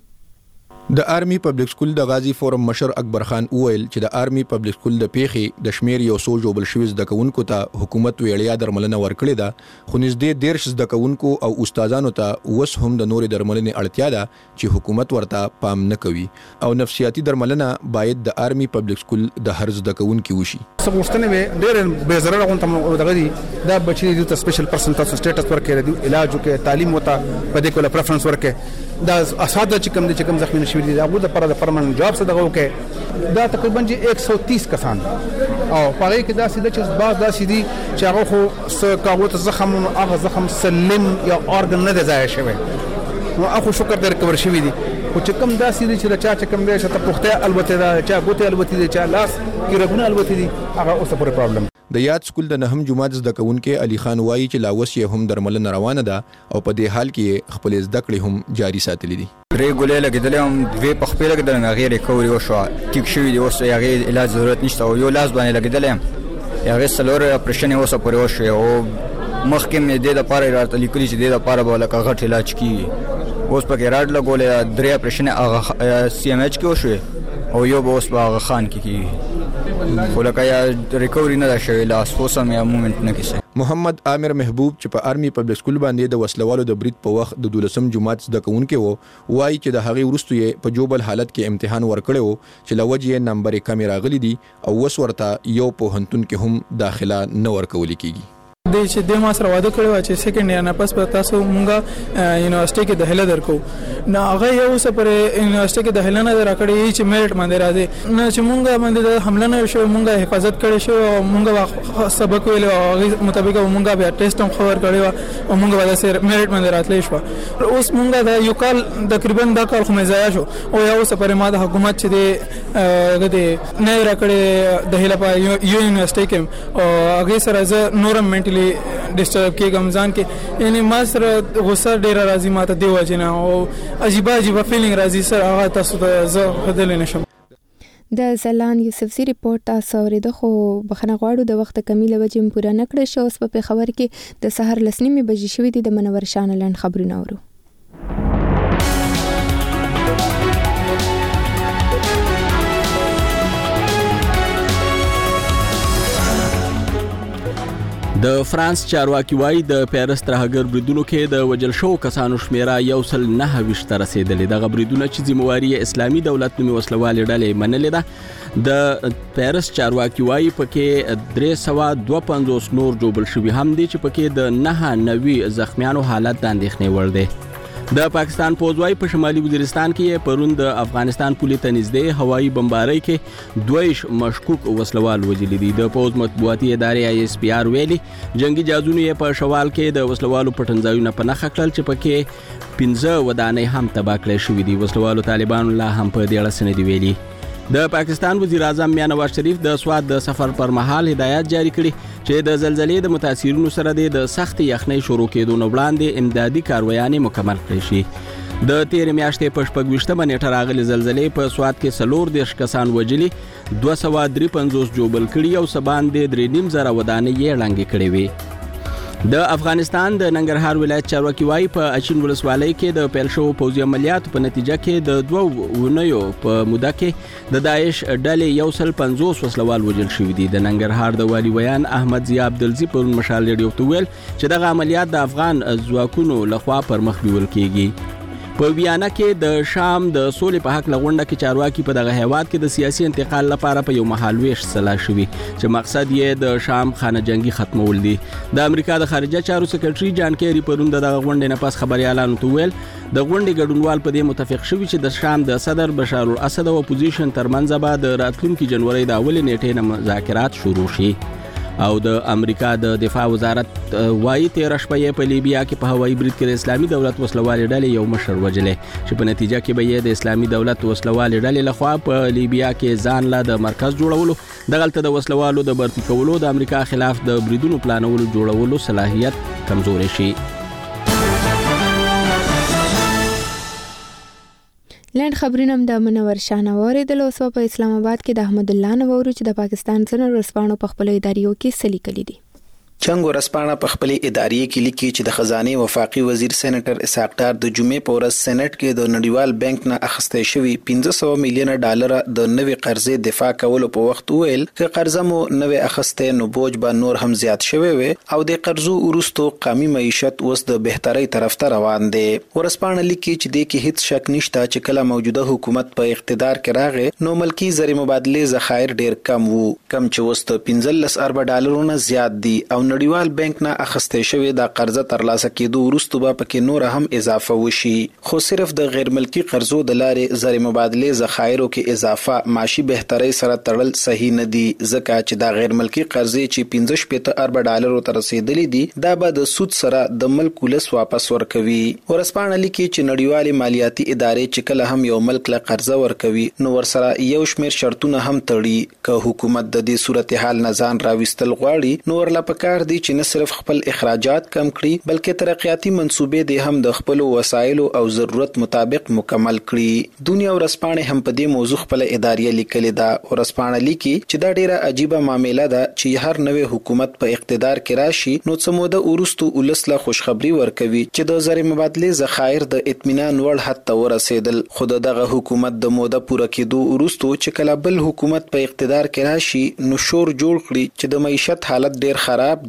د آرمي پبلک سکول د غازی فورم مشر اکبر خان وویل چې د آرمي پبلک سکول د پیښې د شمیر یو سو جوبل شوی زده کوونکو ته حکومت ویړیا درملنه ورکړې ده خو نږدې 1.5 زده کوونکو او استادانو ته وس هم د نورې درملنې اړتیا ده چې حکومت ورته پام نه کوي او نفسیاتي درملنه باید د آرمي پبلک سکول د هر زده کوونکو وشي سمورستنه به ډېر به ضرر غونته دغه دي دا بچی دي ته سپیشل پرسنټیج سټیټس ورکړي دي علاج وکړي تعلیم وته په دې کوله پریفرنس ورکړي دا اساده چې کوم زخمی نشوي دي هغه د پر پرمننت جاب څخه دغه وکړي دا تقریبا 130 کسان او پاره کې دا سیده چې بعض دا سیدي چې هغه خو کاغوت زخم او هغه زخم سلم یا اورګن نه ځای شوی نو هغه شکر در کور شوی دي خو چې کوم دا سیدي چې چا کوم دی چې ته پخته البته دا چا ګوته البته دي چا لاس کې رګونه البته دي هغه اوسه پورې پرابلم د یاد سکول د نهم جماعت زده کوونکو علي خان وایي چې لاوس یې هم درملنه روانه ده او په دې حال کې خپل زده کړې هم جاری ساتلې دي درې ګولې لګیدلې هم دوی په خپل لګیدل نه غیر ریکوري وشو ټیک شوی دی اوس یې علاج ضرورت نشته او یو لاس باندې لګیدلې یې سلور اپریشن اوسه پورې وشو او مخکې مې د لپاره راته لیکلي چې د لپاره به لکه غټ علاج کیږي اوس پکې راډ لګولې درې اپریشن هغه سی ام ایچ کې وشو او یو به اوس په هغه خان کې کیږي خو لکه یا ریکوري نه شوی لاس اوسم یا مومنت نه کیسه محمد عامر محبوب چې په آرمي پبلک سکول باندې د وسلوالو د برید په وخت د 12م جماعت زده کوونکو وایي چې د هغې وروسته یې په جوبل حالت کې امتحان ورکړی و چې لوجه یې نمبر کم راغلي دي او وس ورته یو په هنتون کې هم داخله نه ورکول کیږي د چې د ما سره واده کړو چې سیکنډ ایئر نه پس په تاسو مونږه یونیورسيټي کې داخله درکو نه هغه یو څه پر یونیورسيټي کې داخله نه درکړې چې میرټ باندې راځي نه چې مونږه باندې د حمله نه شو مونږه حفاظت کړې شو مونږه سبق ویلو هغه مطابق مونږه بیا ټیسټ هم خبر کړو او مونږه ودا سره میرټ باندې راتلې شو اوس مونږه د یو کال تقریبا دا کال خو مې ضایع شو او یو څه پر ما د حکومت چې د نه راکړې د هله په یونیورسيټي کې او هغه سره زه نورم منټلی ډیسټرب کېږم ځان کې یعنی ما سره غوسه ډیره راځي ماته دی وجنه او عجیب فیلینګ راځي سره هغه تاسو ته زه بدل نشم. د زلان یوسفزی ریپورت تاسو اوریدو خو بخنه غواړو د وخت کمی له وجې پوره نکړې شو. اوس په خبر کې د سحر لسنیمه بجې شوې دي. د منور شان لاند خبرونه اورو. د فرانس چارواکي وايي د پیرس ترهګر بریدونو کې د وجل شو کسانو شمیره 129 ته رسیدلې. د بریدونو چې ذمہواری اسلامي دولت نومي وسلوالې ډلې منلې ده. د پیرس چارواکي وايي پکې 352 نور جوړل شوي هم دي چې پکې د 99 زخمیانو حالت د اندېښنې وړ دی. د پاکستان پوځوي په شمالي وزیرستان کې پرون د افغانستان پولیس ته نږدې هوایي بمبارۍ کې 2 مشکوک وسلوال وژل دي. د پوز مطبوعاتي ادارې ISPR ویلي جنگي جازونو یې په شوال کې د وسلوالو پټنځایونه په نخښه کړل چې پکې 15 ودانۍ هم تباه کړې شوې دي. وسلوالو طالبانو لا هم په دې اړه سند ویلي. د پاکستان وزیر اعظم میاں نواز شریف د سواد د سفر پر مهال هدایت جاری کړي چې د زلزلې د متاثرینو سره د سخت یخنۍ شروع کېدو نو وړاندې امدادي کاروایانې مکمل کړي شي. د تیر میاشتې په 28مه نیټه راغلي زلزلې په سواد کې 4 کسان وژلي 253 جوړل کړي او سبان د 3.5 ودانۍ یې ړنګې کړې وي. د افغانستان د ننګرهار ولایت چارواکي وايي په اچین ولسوالۍ کې د پیل شو پوځي عملیاتو په نتیجه کې د 2 ونیو په موده کې د داعش ډلې 150 وسلوال وژل شوي دي. د ننګرهار د والی ویان احمد ضیا عبدالزی پر مشال ریډیو ته ویل چې دغه عملیات د افغان ځواکونو لخوا پر مخ بیول کیږي. په ویانا کې د شام د سولې په حق لغونډه کې چارواکي په دغه هیواد کې د سیاسي انتقال لپاره په یو محل ویش سلا شوي چې مقصد یې د شام خانه جنگي ختمول دي. د امریکا د خارجه چارو سکرټري جان کیری پرون دغه غونډې نه پس خبريالانو ته ویل د غونډې ګډونوال په دې متفق شوي چې د شام د صدر بشار الاسد او اپوزیشن ترمنځ به د راتلونکي جنوري د اول نیټې نه مذاکرات شروع شي. او د امریکا د دفاع وزارت وايي 13 شپې په لیبیا کې په هوایي برید کې د اسلامي دولت وسلوالې ډلې یو مشر وژلې چې په نتیجه کې به یې د اسلامي دولت وسلوالې ډلې لخوا په لیبیا کې ځان لا د مرکز جوړولو دغلته د وسلوالو د برتی کولو د امریکا خلاف د بریدونو پلانولو جوړولو صلاحیت کمزوري شي. لاند خبرونه د منور شانواري د لوسو په اسلام آباد کې د احمد الله نوورو چې د پاکستان سره ورسپانو په خپل اداریو کې سلی کړي دي. چنګ ورسپانه په خپل ادارې کې لیکي چې د خزانه وفاقي وزیر سېنیټر اسحاق ډار د جمعې په ورځ سېنات کې د نړیوال بانک نه اخیستل شوی 1500 میلیون ډالر د نوې قرضې دفاع کولو په وخت ویل چې قرضه مو نوې اخیسته نو بوج به نور هم زیات شوی وي او د قرضو ورستو قومي معیشت اوس د بهتري طرف ته روان دي. ورسپانه لیکي چې د کې هیڅ شک نشته چې کله موجوده حکومت په اقتدار کې راغی نو ملکی زری مبادله ذخایر ډیر کم وو کم چې وست 15 ارب ډالرونه زیات دي او نړیوال بانک نه اخیستل شوی د قرضه ترلاسه کېدو وروسته به پکې نور هم اضافه وشي خو صرف د غیر ملکی قرضو د لارې زری مبادله ذخایرو کې اضافه معاشي بهتري سره تړل صحیح نه دي ځکه چې د غیر ملکی قرضې چې 15 ارب ډالرو ته رسیدلې دي دا به د سود سره د ملک ولس واپس ورکوي. ورسپانه لیکي چې نړیوال مالیاتي ادارې چې کله هم یو ملک له قرضه ورکوي نو ورسره یو شمېر شرطونه هم تړي که حکومت د دې صورتحال نه ځان راوستل غواړي نو ورله پکار دي چې نه صرف خپل اخراجات کم کړي بلکې ترقیاتي منصوبې دي هم د خپل وسایلو او ضرورت مطابق مکمل کړي. دنیا ورسپانه هم په دې موضوع خپل ادارې لیکلې ده. ورسپانه لیکي چې دا ډیره عجیبه معاملې ده چې هر نوې حکومت په اقتدار کې راشي نو څه موده ورستو ولسله خوشخبری ورکوي چې د زری مبادله ذخایر د اطمینان وړ حد ته ورسېدل خود دغه حکومت د موده پوره کېدو ورستو چې کله بل حکومت په اقتدار کې راشي نو شور جوړ کړي چې د معیشت حالت ډیر خراب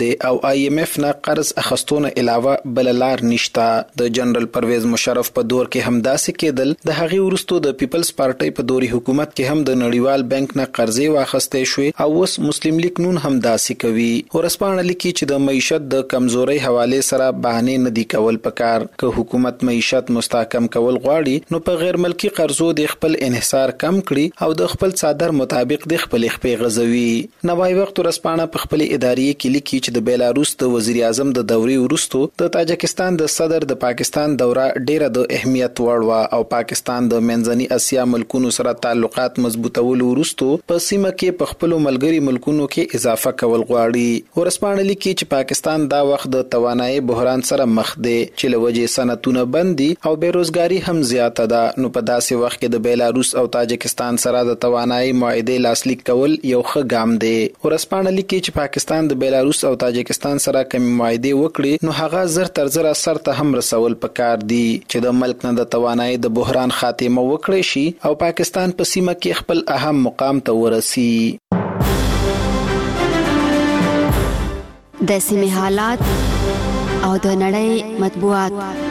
دی او IMF نه قرض اخستونه علاوه بل لار نشتا. د جنرال پرویز مشرف په دور کې هم داسې کېدل. د هغې وروسته د پیپلز پارټۍ په دوري حکومت کې هم د نړیوال بانک نه قرضې واخستې شوې او اوس مسلم لیگ نون هم داسې کوي. ورسپانه لیکي چې د معیشت د کمزوري حواله سره بهانه نه دی کول پکار. که حکومت معیشت مستحکم کول غواړي نو په غیر ملکی قرضو د خپل انحصار کم کړي او د خپل صادر مطابق د خپل خپې غزوي. نوای وخت ورسپانه په خپل ادارې کې لیکي چې د بیلاروس د وزیر اعظم د دوري وروسته د تاجکستان د صدر د پاکستان دوره ډیره د اهمیت وړ او پاکستان د منځني اسیا ملکونو سره تعلقات مضبوطول وروسته په سیمه کې په خپل ملګری ملکونو کې اضافه کول غواړي. ورسپانه لیکي چې پاکستان دا وخت د توانایي بحران سره مخ دی چې لوجه صنعتونه بندي او بیروزګاری هم زیاته ده. نو په داسې وخت کې د بیلاروس او تاجکستان سره د توانایي معاهده لاسلیک کول یو ښه ګام دی. ورسپانه لیکي چې پاکستان د بیلاروس او تاجکستان سره کوم معاهده وکړي نو هغه زر تر زر سر ته هم رسول پکار دي چې د ملک نه د توانایي د بحران خاتمه وکړي شي او پاکستان په سیمه کې خپل اهم مقام ته ورسي. د سیمې حالات او د نړۍ مطبوعات.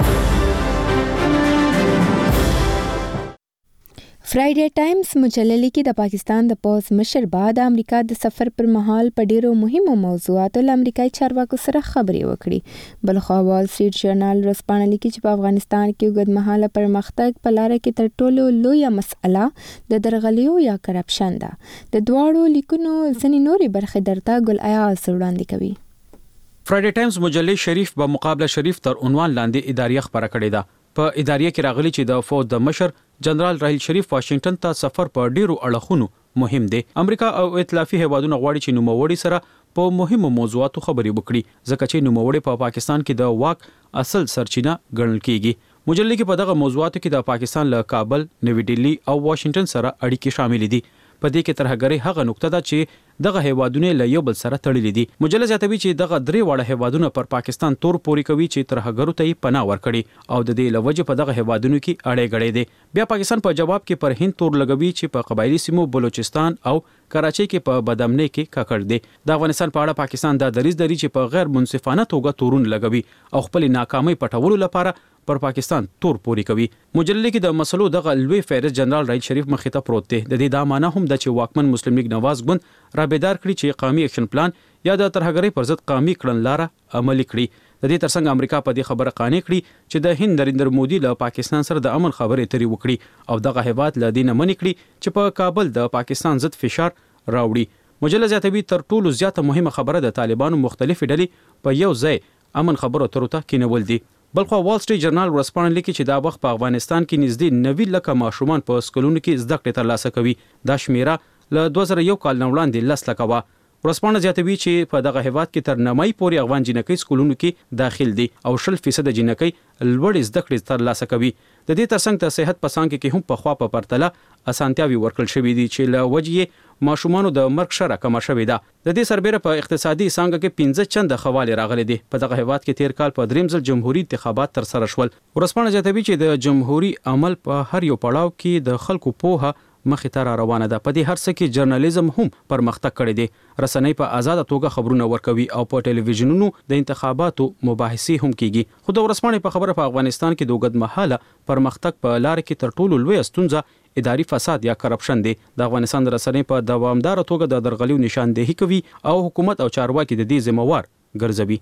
فرایډے ټایمز مجله لیکي د پاکستان د پوز مشر بعد د امریکا د سفر پر مهال په ډیرو مهمو موضوعاتو له امریکایي چارواکو سره خبرې وکړي. بلخوا وال سټریټ ژورنال ورځپاڼه لیکي چې په افغانستان کې اوږدمهاله پرمختګ په لاره کې تر ټولو لویه مسئله د درغلیو یا کرپشن ده. د دواړو لیکونو ځینې نورې برخې درته ګل ایاز وړاندې کوي. فرایډے ټایمز مجله شریف په مقابله شریف تر عنوان لاندې اداریه خبره کړې ده. په اداریه کې راغلي چې د فوج د مشر جنرال راحیل شریف واشنگټن ته سفر په ډیرو اړخونو مهم دی. امریکا او ائتلافي هیوادونو غواړي چې نوموړي سره په مهمو موضوعاتو خبرې وکړي ځکه چې نوموړي په پاکستان کې د واک اصل سرچینه ګڼل کیږي. مجله کې په دغه موضوعاتو کې د پاکستان له کابل، نوی ډیلی او واشنگټن سره اړیکې شامل دي. په دې کې ترهګری هغه نقطه ده چې دغه هیوادونه له یو بل سره تړلي دي. مجله زیاتوي چې دغه درې واړه هیوادونه پر پاکستان تور پوري کوي چې ترهګرو ته یې پناه ورکړي او د دې لوجه په دغه هیوادونو کې اړې غړې دي. بیا پاکستان په جواب کې پر هند تور لګوي چې په قبایلی سیمو بلوچستان او کراچۍ کې په بدامنۍ کې ککړ دي. د افغانستان په اړه پاکستان دا دریځ لري چې په غیر منصفانه توګه تورون لګوي او خپل ناکامۍ پټولو لپاره پر پاکستان تور پوري کوي. مجله کې د مسلو دغه لوی فهرست جنرال راحیل شریف مخې ته پروت دی. د دې دا معنی هم د چې واکمن مسلم لیگ نواز ګوند را بیدار کړي چې قومي اکشن پلان یا د ترهګرۍ پر ضد قومي کړنلاره عملي کړي. د دې ترڅنګ امریکا په دې خبره قانع کړي چې د هند نریندر مودي له پاکستان سره د امن خبرې اترې وکړي او دغه هیواد له دې نه منع کړي چې په کابل د پاکستان ضد فشار راوړي. مجله زیاتوي تر ټولو زیاته مهمه خبره د طالبانو مختلفې ډلې په یو ځای امن خبرو اترو ته کېنول دي. بلخوا وال سټریټ ژورنال ورځپاڼه لیکي چې دا وخت په افغانستان کې نږدې 90 لکه ماشومان په سکولونو کې زده کړې ترلاسه کوي. دا شمیره له 2001 کال نه وړاندې 10 لکه وه. ورځپاڼه زیاتوي چې په دغه هیواد کې تر نمای پورې افغان جنکۍ سکولونو کې داخل دي او 0% جنکۍ لوړې زده کړې ترلاسه کوي. د دې ترڅنګ د صحت په څانګه کې هم په خوا په پرتله اسانتیاوي ورکړل شوې دي چې له وجې ماشومانو د مرګ شره کمه شوې ده. د دې سربېره په اقتصادي څانګه کې 15 چنده خواله راغلي دي. په دغه هیواد کې تیر کال په دریم ځل جمهوریت انتخابات تر سره شول. ورځپاڼه زیاتوي چې د جمهوریت عمل په هر یو پړاو کې د خلکو پوهه مخې ته روانه ده. په دې هر څه کې جرنالیزم هم پرمختګ کړی دی. رسنۍ په آزاد توګه خبرونه ورکوي او په ټلویزیونونو د انتخاباتو مباحثې هم کیږي. خو د ورځپاڼې په خبره په افغانستان کې د اوږدمهاله پرمختګ په لار کې تر ټولو لوی ستونزه اداري فساد یا کرپشن دی. د افغانستان رسنۍ په دوامدار توګه د درغلیو نشاندهي کوي او حکومت او چارواکي د دې ذمہوار ګرځوي.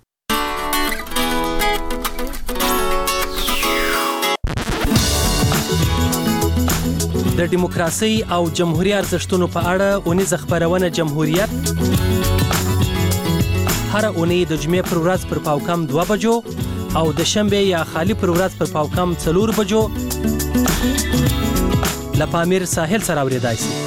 د دیموکراسي او جمهوریت ارزښتونو په اړه اونیزه خبرونه جمهوریت هر اونۍ د جمعې پر ورځ پر پاوکم 2 بجو او د شنبه یا خالی پر ورځ پر پاوکم 4 بجو له پامیر ساحل سره اوریدای شي.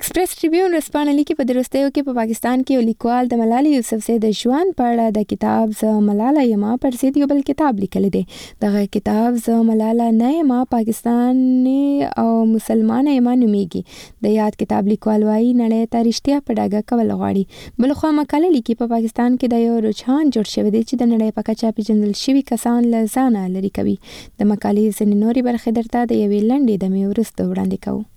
ایکسپریس ټریبیون رسپانه لیکي په درستیو کې په پاکستان کې یو لیکوال د ملالۍ یوسفزۍ د ژوند په اړه د کتاب ز ملاله یما پر ضد یو بل کتاب لیکلی دی. دغه کتاب ز ملاله نه یما پاکستاني او مسلمان یما نومیږي. د یاد کتاب لیکوال وايي نړۍ ته رښتیا په ډاګه کول غواړي. بلخوا مقاله لیکي په پاکستان کې د یو رجحان جوړ شوی دی چې د نړۍ په کچه پیژندل شوي کسان له ځانه لري کوي. د مقالې ځینې نورې برخې درته د یوې لنډې دمې وروسته وړاندې کوو.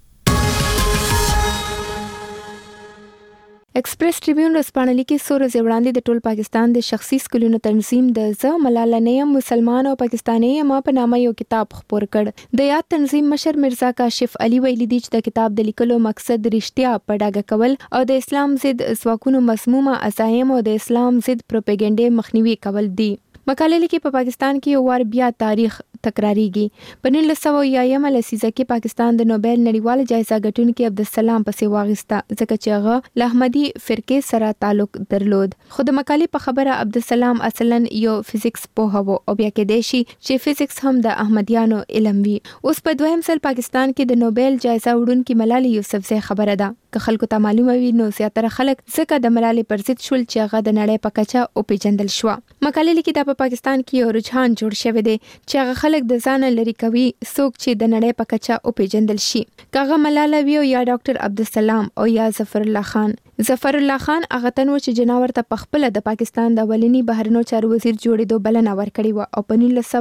ایکسپریس ټریبیون رسپانه لیکي څو ورځې وړاندې د ټول پاکستان د شخصي سکولونو تنظیم د ز ملاله نه یم مسلمان او پاکستاني یم په نامه یو کتاب خپور کړ. د یاد تنظیم مشر مرزا کاشف علي ویلي دی چې د کتاب د لیکلو مقصد رښتیا په ډاګه کول او د اسلام ضد ځواکونو مسمومه عزایم او د اسلام ضد پروپاګاندا مخنیوي کول دي. مقاله لیکي په پاکستان کې یو وار بیا تاریخ تکراریږي. په 1900 لسیزه کې پاکستان د نوبل نړیواله جایزه ګټونکي عبدالسلام پسې واغسته ځکه چې هغه له احمدي فرقې سره تعلق درلود. خو د مقالې په خبره عبدالسلام اصلا یو فزیکس پوه و او بیا کې دی چې فزیکس هم د احمدیانو علم وي. اوس په دویم ځل پاکستان کې د نوبل جایزه وړونکي ملالۍ یوسفزۍ خبره ده. که خلکو ته معلومه وي نو زیاتره خلک ځکه د ملالۍ پر ضد شول چې هغه د نړۍ په کچه او پیژندل شو. مقالې لیکي دا په پاکستان کې یو رجحان جوړ شوی دی چې هغه خلک د ځان لري کوي څوک چې د نړۍ په کچه او پیژندل شي. کاغه ملاله وی یا ډاکټر عبدالسلام او یا ظفر الله خان. ظفر الله خان هغه تنو چې جناور ته پخپل د پاکستان د اولنی بهرنیو چارو وزیر جوړېدو بلنه ورکړی و او په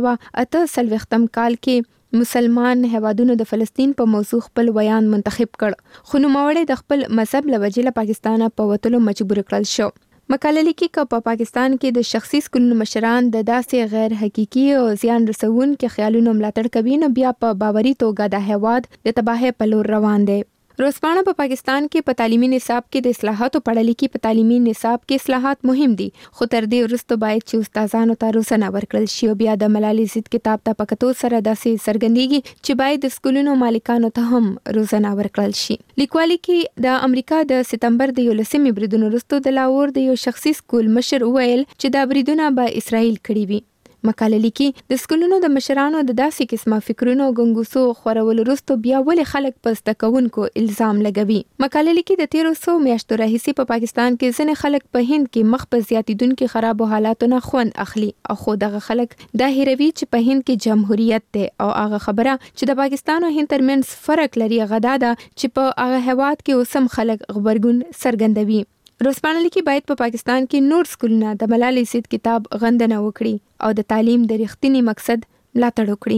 1948 کال کې مسلمان هوادونو د فلسطین په موضوع خپل بیان منتخب کړ. خو نوموړی د خپل مذهب له وجې له پاکستانه په وتلو مجبور کړل شو. مقاله لیکي چې په پاکستان کې د شخصي سکولونو مشران د داسې غیر حقيقي او زیان رسونکو خیالونو ملاتړ کوي نو بیا په باوري توګه د هواد د تباہي په لور روان دي. روزپاڼه په پاکستان کې په تعلیمي نصاب کې د اصلاحاتو په اړه لیکي. په تعلیمي نصاب کې اصلاحات مهم دي خو تر دې وروسته باید چې استادانو ته روزنه ورکړل شي او بیا د ملالۍ ضد کتاب ته په کتو سره داسې څرګندېږي چې باید د سکولونو مالکانو ته هم روزنه ورکړل شي. لیکوالي کې د امریکا د سپتمبر د 11 بریدونو وروسته د لاهور د یو شخصي سکول مشر وویل چې دا بریدونه به اسرائیل کړي وي. مقاله لیکي د سکولونو د مشرانو د داسې قسمه فکرونو ګنګوسو خورول وروسته بیا ولې خلک په زده کوونکو الزام لګوي. مقاله لیکي د 1300 میاشتو راهیسې په پاکستان کې ځینې خلک په هند کې مخ په زیاتیدونکو خرابو حالاتو نه خوند اخلي او خو دغه خلک دا هیروي چې په هند کې جمهوریت دی او هغه خبره چې د پاکستان او هند ترمنځ فرق لري هغه دا ده چې په هغه هواد کې اوسم خلک غبرګون څرګندوي. روزپاڼه لیکي باید په پاکستان کې نور سکولونه د ملالۍ ضد کتاب غندنه وکړي او د تعلیم د رښتینی مقصد ملاتړ وکړي.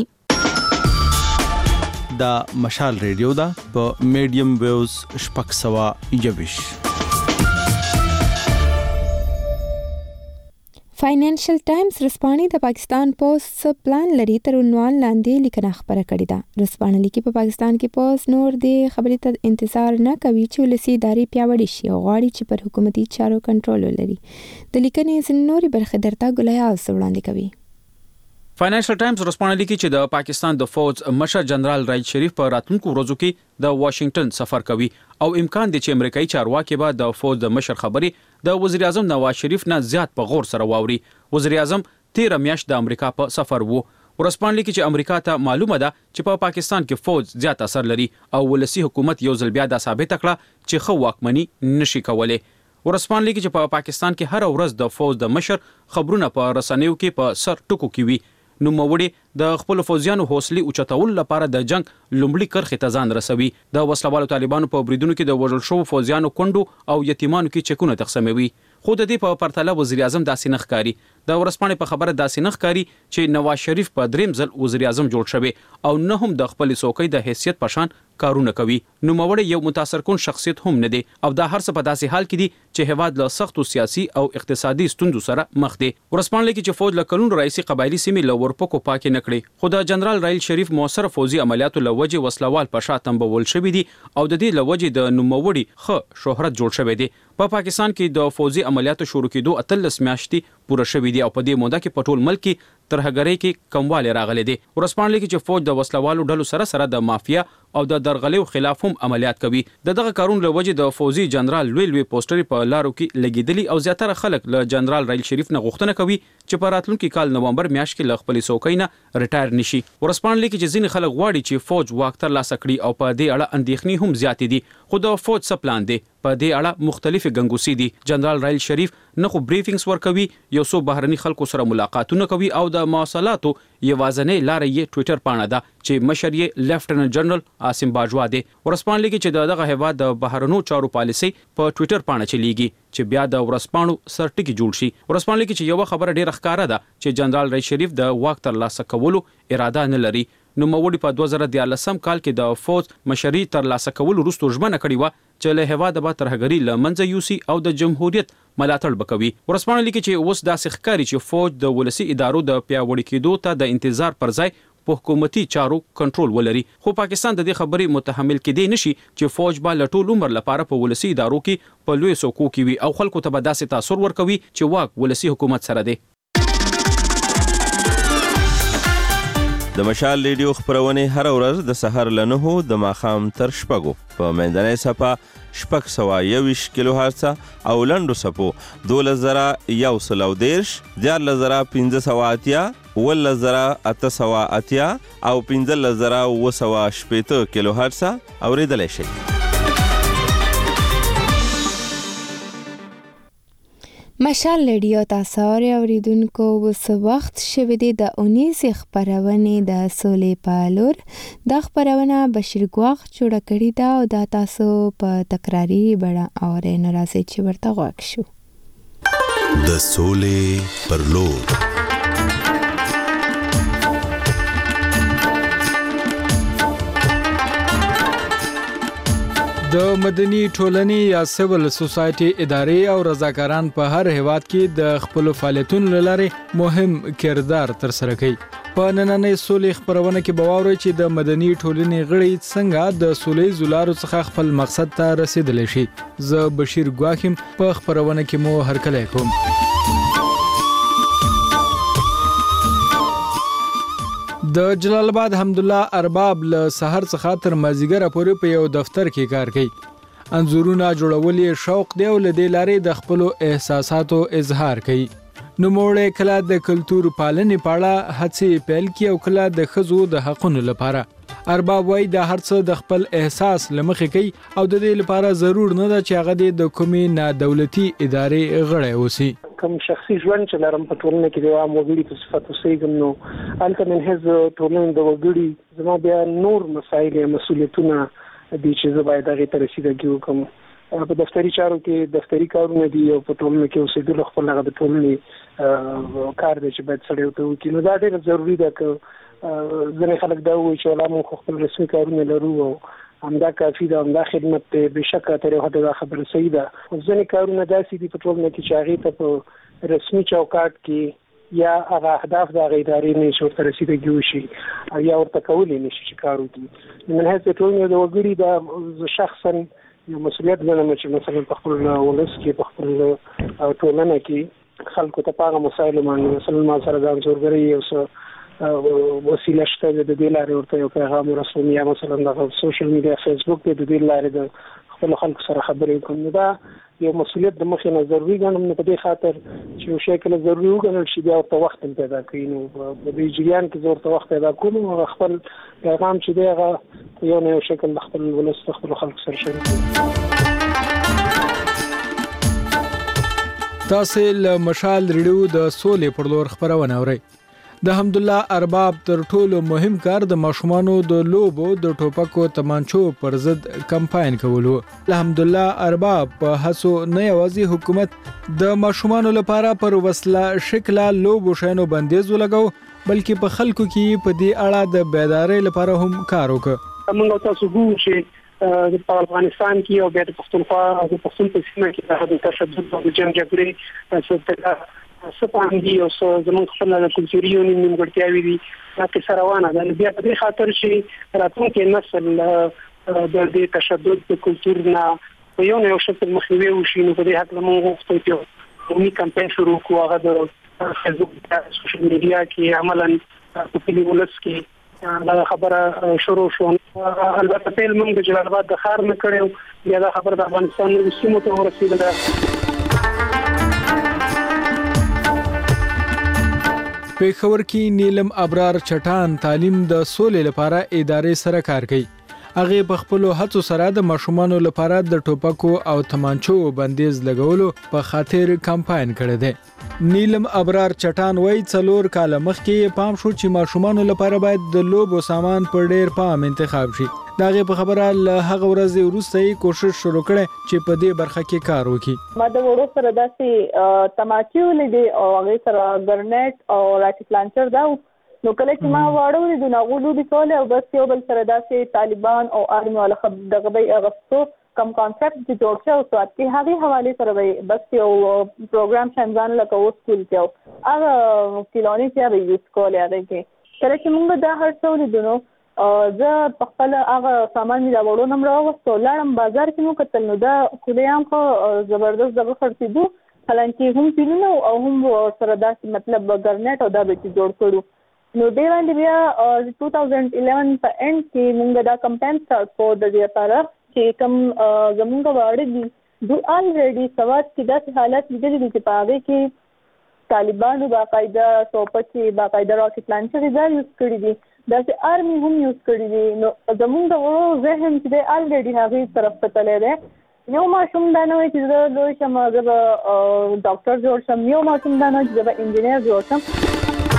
دا مشال ریډیو دا په میډیم ویوز شپږ سوه یویش. فاینانشل ټایمز رسپانې د پاکستان پوسټ پلان لري تر عنوان لاندې لیکنه خبره کړې ده. رسپانې لیکي په پاکستان کې پوسټ نور د خبرې ته انتظار نه کوي چې ولسی ادارې پیاوړې شي او غواړي چې پر حکومتي چارو کنټرول ولري. د لیکنې ځینې نورې برخې درته ګلیا وړاندې کوي. فاینانشل ټایمز رسپانه لیکي چې د پاکستان د فوج مشر جنرال رایل شریف په راتلونکو ورځو کې د واشنگټن سفر کوي او امکان دی چې امریکایي چارواکي به د فوج د مشر خبري د وزیر اعظم نواز شریف نه زیات په غور سره واوري. وزیر اعظم 13 میاشت د امریکا په سفر وو. ورسپانه لیکي چې امریکا ته معلومه ده چې په پاکستان کې فوج زیات اثر لري او ولسی حکومت یو ځل بیا دا ثابت کړه چې خو واکمني نشي کولای. ورسپانه لیکي چې په پاکستان کې هر ورځ د فوج د مشر خبرونه په رسنیو کې په سر ټکو کې وي. نو موړي د خپل فوجیانو حوصله اوچتول لپاره د جنگ لومړی کرخه ته ځان رسوي. د وسلوالو طالبانو په بریدونو کې د وژل شو فوجیانو کندو او یتیمانو کې چکونه تقسیموي. خو د دې په پرتله وزیر اعظم داسې نه ښکاري. د ورسپانې په خبره داسې نه ښکاري چې نواز شریف په دریم ځل وزیر اعظم جوړ شوی او نه هم د خپل څوکۍ د حیثیت په شان کارونه کوي. نو موړي یو متاثر کن شخصیت هم نه دی او دا هر څه په داسې حال کې دي چې هواد له سختو سیاسي او اقتصادي ستونزو سره مخ دی. ورسپانې کې چې فوج له کلونو رئیسي قبایلی سیمې له ورپکو پاکې نکړي. خو د جنرال رایل شریف موثر فوجي عملیاتو له وجې وسلوال په شاتم بول شوی دي او د دې له وجې د نوموړي ښه شهرت جوړ شوی دی. په پاکستان کې د فوجي عملیاتو شروع کېدو 13 میاشتې پوره شوې دي او په دې موده کې په ټول ملک کې ترهګرۍ کې کموالی راغلی دی. ورځپاڼه لیکي چې فوج د وسلوالو ډلو سره د مافیا او د درغلیو خلاف هم عملیات کوي. دغه کارون له وجې د فوزي جنرال لوی پوسټري په لارو کې لګیدلي او زیاتره خلک له جنرال رایل شریف نه غوښتنه کوي چې په راتلونکي کال نومبر میاشت کې له خپلې څوکۍ نه ریټایر نشي. ورځپاڼه لیکي چې ځینې خلک غواړي چې فوج واک ترلاسه کړي او په دې اړه اندېښنې هم زیاتې دي. خو د فوج څه پلان دی؟ په دې اړه مختلفې ګنګوسې دي. جنرال رایل شریف نه خو بریفینګز ورکوي، یو څو بهرني خلکو سره ملاقاتونه کوي او د مواصلاتو یوازنۍ لارې یې ټویټر پاڼه ده چې مشر یې لیفټننټ جنرال عاصم باجوا دی. ورځپاڼه لیکي چې دغه هیواد د بهرنیو چارو پالیسي په ټویټر پاڼه چلیږي چې بیا د ورځپاڼو سرټکی جوړ شي. ورځپاڼه لیکي چې یو خبره ډیره ښکاره ده چې جنرال رایل شریف د واک ترلاسه کولو اراده نه لري. نو موړي په 2014 کال کې د فوج مشري ترلاسه کولو وروسته ژمنه کړې و چې له هیواده به ترهګري له منځه یوسي او د جمهوریت ملاتړ وکوي. ورځپاڼه لیکي چې اوس داسې ښکاري چې فوج د ولسي ادارو د پیاوړي کېدو ته د انتظار پر ځای په حکومتي چارو کنټرول ولري. خو پاکستان د دې خبرې متحمل کېدی نشي چې فوج به له ټول عمر لپاره په ولسي ادارو کې په لوی څوکو کې وي او خلکو ته به داسې تاثیر ورکوي چې واک ولسي حکومت سره دی. د مشال ریډیو خبرونه هر ورځ د سحر له 9 د ماښام تر 6 په منځنۍ صفه 621 کیلو هرتز او لنډو صفو 2110 14580 11880 او 15980 کیلو هرتز اوریدلای شئ. مشال ریډیو تاسو اوریدونکو اوس وخت شوه دی د 19 خبرونه د سولې په لور. د خبرونه بشیر ګواخ جوړ کړی دا او د تاسو په تکراری بڼه اورئ. ناراضي چې ورته غوښ شو د سولې پر لور. د مدني ټولنې یا سیول سوسایټي ادارې او رضاکاران په هر هیواد کې د خپل فعالیتونو لپاره مهم کردار ترسره کوي. په نننۍ سولې خبرونه کې به واورئ چې د مدني ټولنې غړي څنګه د سولې زولارو څخه خپل مقصد ته رسیدلی شي. زه بشیر ګواخم په خبرونه کې مو هرکلی کوم. د جلال آباد حمدالله ارباب له سحر څخه تر مازیګر پورې په یو دفتر کې کار کوي. انځورونه جوړول یې شوق دی او له دې لارې د خپل احساساتو اظهار کوي. نو موږ کله د کلتور پالنې په اړه هڅې پیل کړي او کله د ښځو د حقونو لپاره. ارباب وايي د هر څه د خپل احساس لمخې کوي او د دې لپاره ضرور نه ده چې هغه د کومې نادولتي ادارې غړی اوسي. کوم شخصي ژوند چې لرم په ټولنه کې د عام وګړي په صفت اوسېږم، نو هلته من حیث ټولنې د وګړي زما بیا نور مسایل یا مسؤلیتونه دي چې زه باید هغې ته رسیدګي وکړم. په دفتري چارو کې دفتري کارونه دي او په ټولنه کې اوسېدل خپل هغه د ټولنې کار دی چې باید سړی ورته وکړي. نو دا ډېره ضروري ده که ځینې خلک دا وایي چې ولا موږ خپل رسمي کارونه لرو او همدا کافي ده، همدا خدمت دی. بېشکه تر یو حده دا خبره صحیح ده. ځینې کارونه داسې دي په ټولنه کې چې هغې ته په رسمي چوکاټ کې یا هغه اهداف د هغې ادارې نه چې ورته رسیدګي وشي او یا ورته کولی نه شي چې کار وکړي. من حیث د ټولنې د وګړي دا شخصا یو مسؤلیت ګڼم چې مثلا په خپل ولس کې په خپل ټولنه کې خلکو ته په هغه مسایلو باندې مثلا ما سره د انځورګرۍ یو څه وسیله شته د دې لارې ورته یو پیغام ورسوم یا مثلا د سوشل میډیا فیسبوک د دې لارې د خپل خلکو سره خبرې کوم. نو دا یو مسؤلیت د مخې نه ضروري ګڼم. نو په دې خاطر چې یو شی کله ضروري وګڼل شي بیا ورته وخت پیدا کوي. نو په دې جریان کې زه ورته وخت پیدا کوم او خپل پیغام چې دی هغه یو نه یو شکل د خپل ولس د خپل خلکو سره شریک کړم. تاسو له مشال ریډیو د سولې پر لور خبرونه اورئ. د حمدالله ارباب تر ټولو مهم کار د ماشومانو د لوبو د ټوپکو تمانچو پر ضد کمپاین کول و. الحمدلله ارباب په هڅو نه یوازې حکومت د ماشومانو لپاره پر وسله شکل لوبو شینو بندیز ولګاو بلکې په خلکو کې په دې اړه د بیدارۍ لپاره هم کار وکړ. موږ تاسو ګورو چې په افغانستان کې او بیا د پښتونخوا او د پښتون په سیمه کې د تشدد او د جنګ جګړې سپاهی دی او زموږ خپل د کلتوري یونین نیمګړتیاوې دي چې سره روانه ده. بیا په دې خاطر چې راتلونکي نسل د دې تشدد د کلتور نه په یو نه یو شکل مخنیوي وشي. نو په دې حق موږ غوښتو چې عمومي کمپاین شروع کوو هغه د فیسبوک سوشل میډیا کې عملاً په کلی ولس کې دا خبره شروع شو. البته پیل موږ د جلال آباد د ښار نه کړو، بیا دا خبره د افغانستان نورو سیمو ته ورسېدله. پېښور کې نیلم ابرار چټان تعلیم د سولې لپاره ادارې سره کار کوي. هغه په خپل هڅو سره د ماشومانو لپاره د ټوپکو او تمانچو بندیز لګولو په خاطر کمپاین کړی دی. نیلم ابرار چټان وایي 4 کال مخکې پام شو چې ماشومانو لپاره باید د لوبو سامان په ډیر پام انتخاب شي. داغه په خبره له هغه ورځې وروسته کوشش شروع کړي چې په دې برخه کې کار وکړي. ما د وړو سره داسې تماچو لیدي او هغه سره ګرنیټ او راکټ لانچر دا نو کله چې ما واړو د ناغولو د کول او بس یو بل سره داسې طالبان او ارمي ولا دغه به اغستو کم کانسپټ چې جوړ شو او سواد کې هغه حواله سره بس یو پروګرام شانځان لکه و سکول کې هغه کلونی چې به یوز کول هغه کې کله چې موږ دا هر څه لیدو زه په خپل هغه سامان می راوړو نم راوستو لاړم بازار کې نو کتل نو دا خدایام خو زبردست دغه خرڅېدو حالانکه هم پیلو او هم سره داسې مطلب ګرنیټ او دا به جوړ کړو. نو دی باندې بیا 2011 په اند کې موږ دا کمپاین سٹارټ کړو د دې لپاره چې کوم زموږ واړه دي دوی الریډي سواد کې داسې حالت لیدل دي چې په هغه کې طالبانو باقاعده ټوپک باقاعده راکټ لانچر دا یوز کړی دي، داسې ارمي هم یوز کړی دي. نو زموږ د وړو ذهن چې دی الریډي هغه طرف ته تللی دی. یو ماشوم دا نه وایي چې زه لوی شم زه به ډاکټر جوړ شم، یو ماشوم دا نه وایي چې زه به انجینر جوړ شم.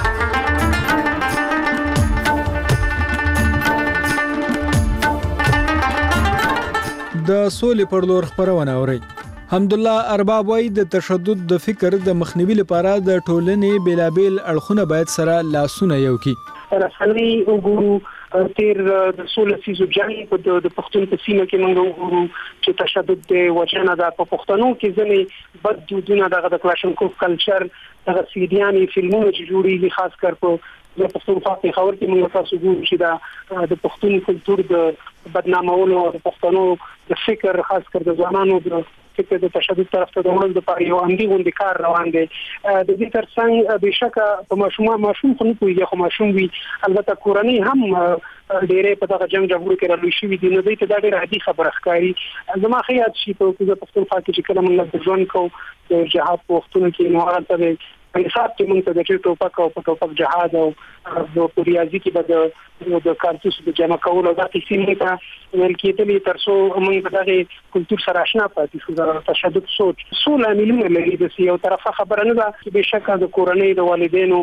د سولې پر لور خبرونه اوري. حمدالله ارباب وايي د تشدد د فکر د مخنیوي لپاره د ټولنې بیلابیل اړخونه باید سره لاسونه یو کړي. رسنۍ وګورو تیر د 16 سیزو جنګ په پښتون په سیمه کې موږ وګورو چې تشدد د وجنه د پښتنو کې ځنې بد دودونه د کلاشنکوف کلچر د سیډیاني فلمونو چې جوړیږي خاص کر په د پښتون خاطر خبر کې موږ تاسو ګورو چې دا د پښتون کلچر د بدنامولو او د پښتنو د فکر خاص کر د ځوانانو د فکر د تشدد طرف ته د وړل لپاره یو عمدي غونډه کار روان دی. د دې ترڅنګ بهشکه په ماشوم خو نه کوي خو ماشوم وي البته کورنۍ هم ډېرې په دغه جنگ جګړو کې راوي شوې دي. نو دوی ته دا ډېر عادي خبره ښکاري. زما خیال شي په پښتون خاطر چې کله موږ د ژوند کو د جهاد په وختونو کې نو هغه ته په حساب کې موږ ته د ټوپک او ټوپک جهاد او د ریاضي کې به د کارتوس د جمع کولو د قسمه ته ول کېدلې تر څو موږ په دغه کلچر سره آشنا پاتې شو. د تشدد سوچ سول عاملونه لري د یو طرفه خبره نه ده چې بهشکه د کورنۍ د والدینو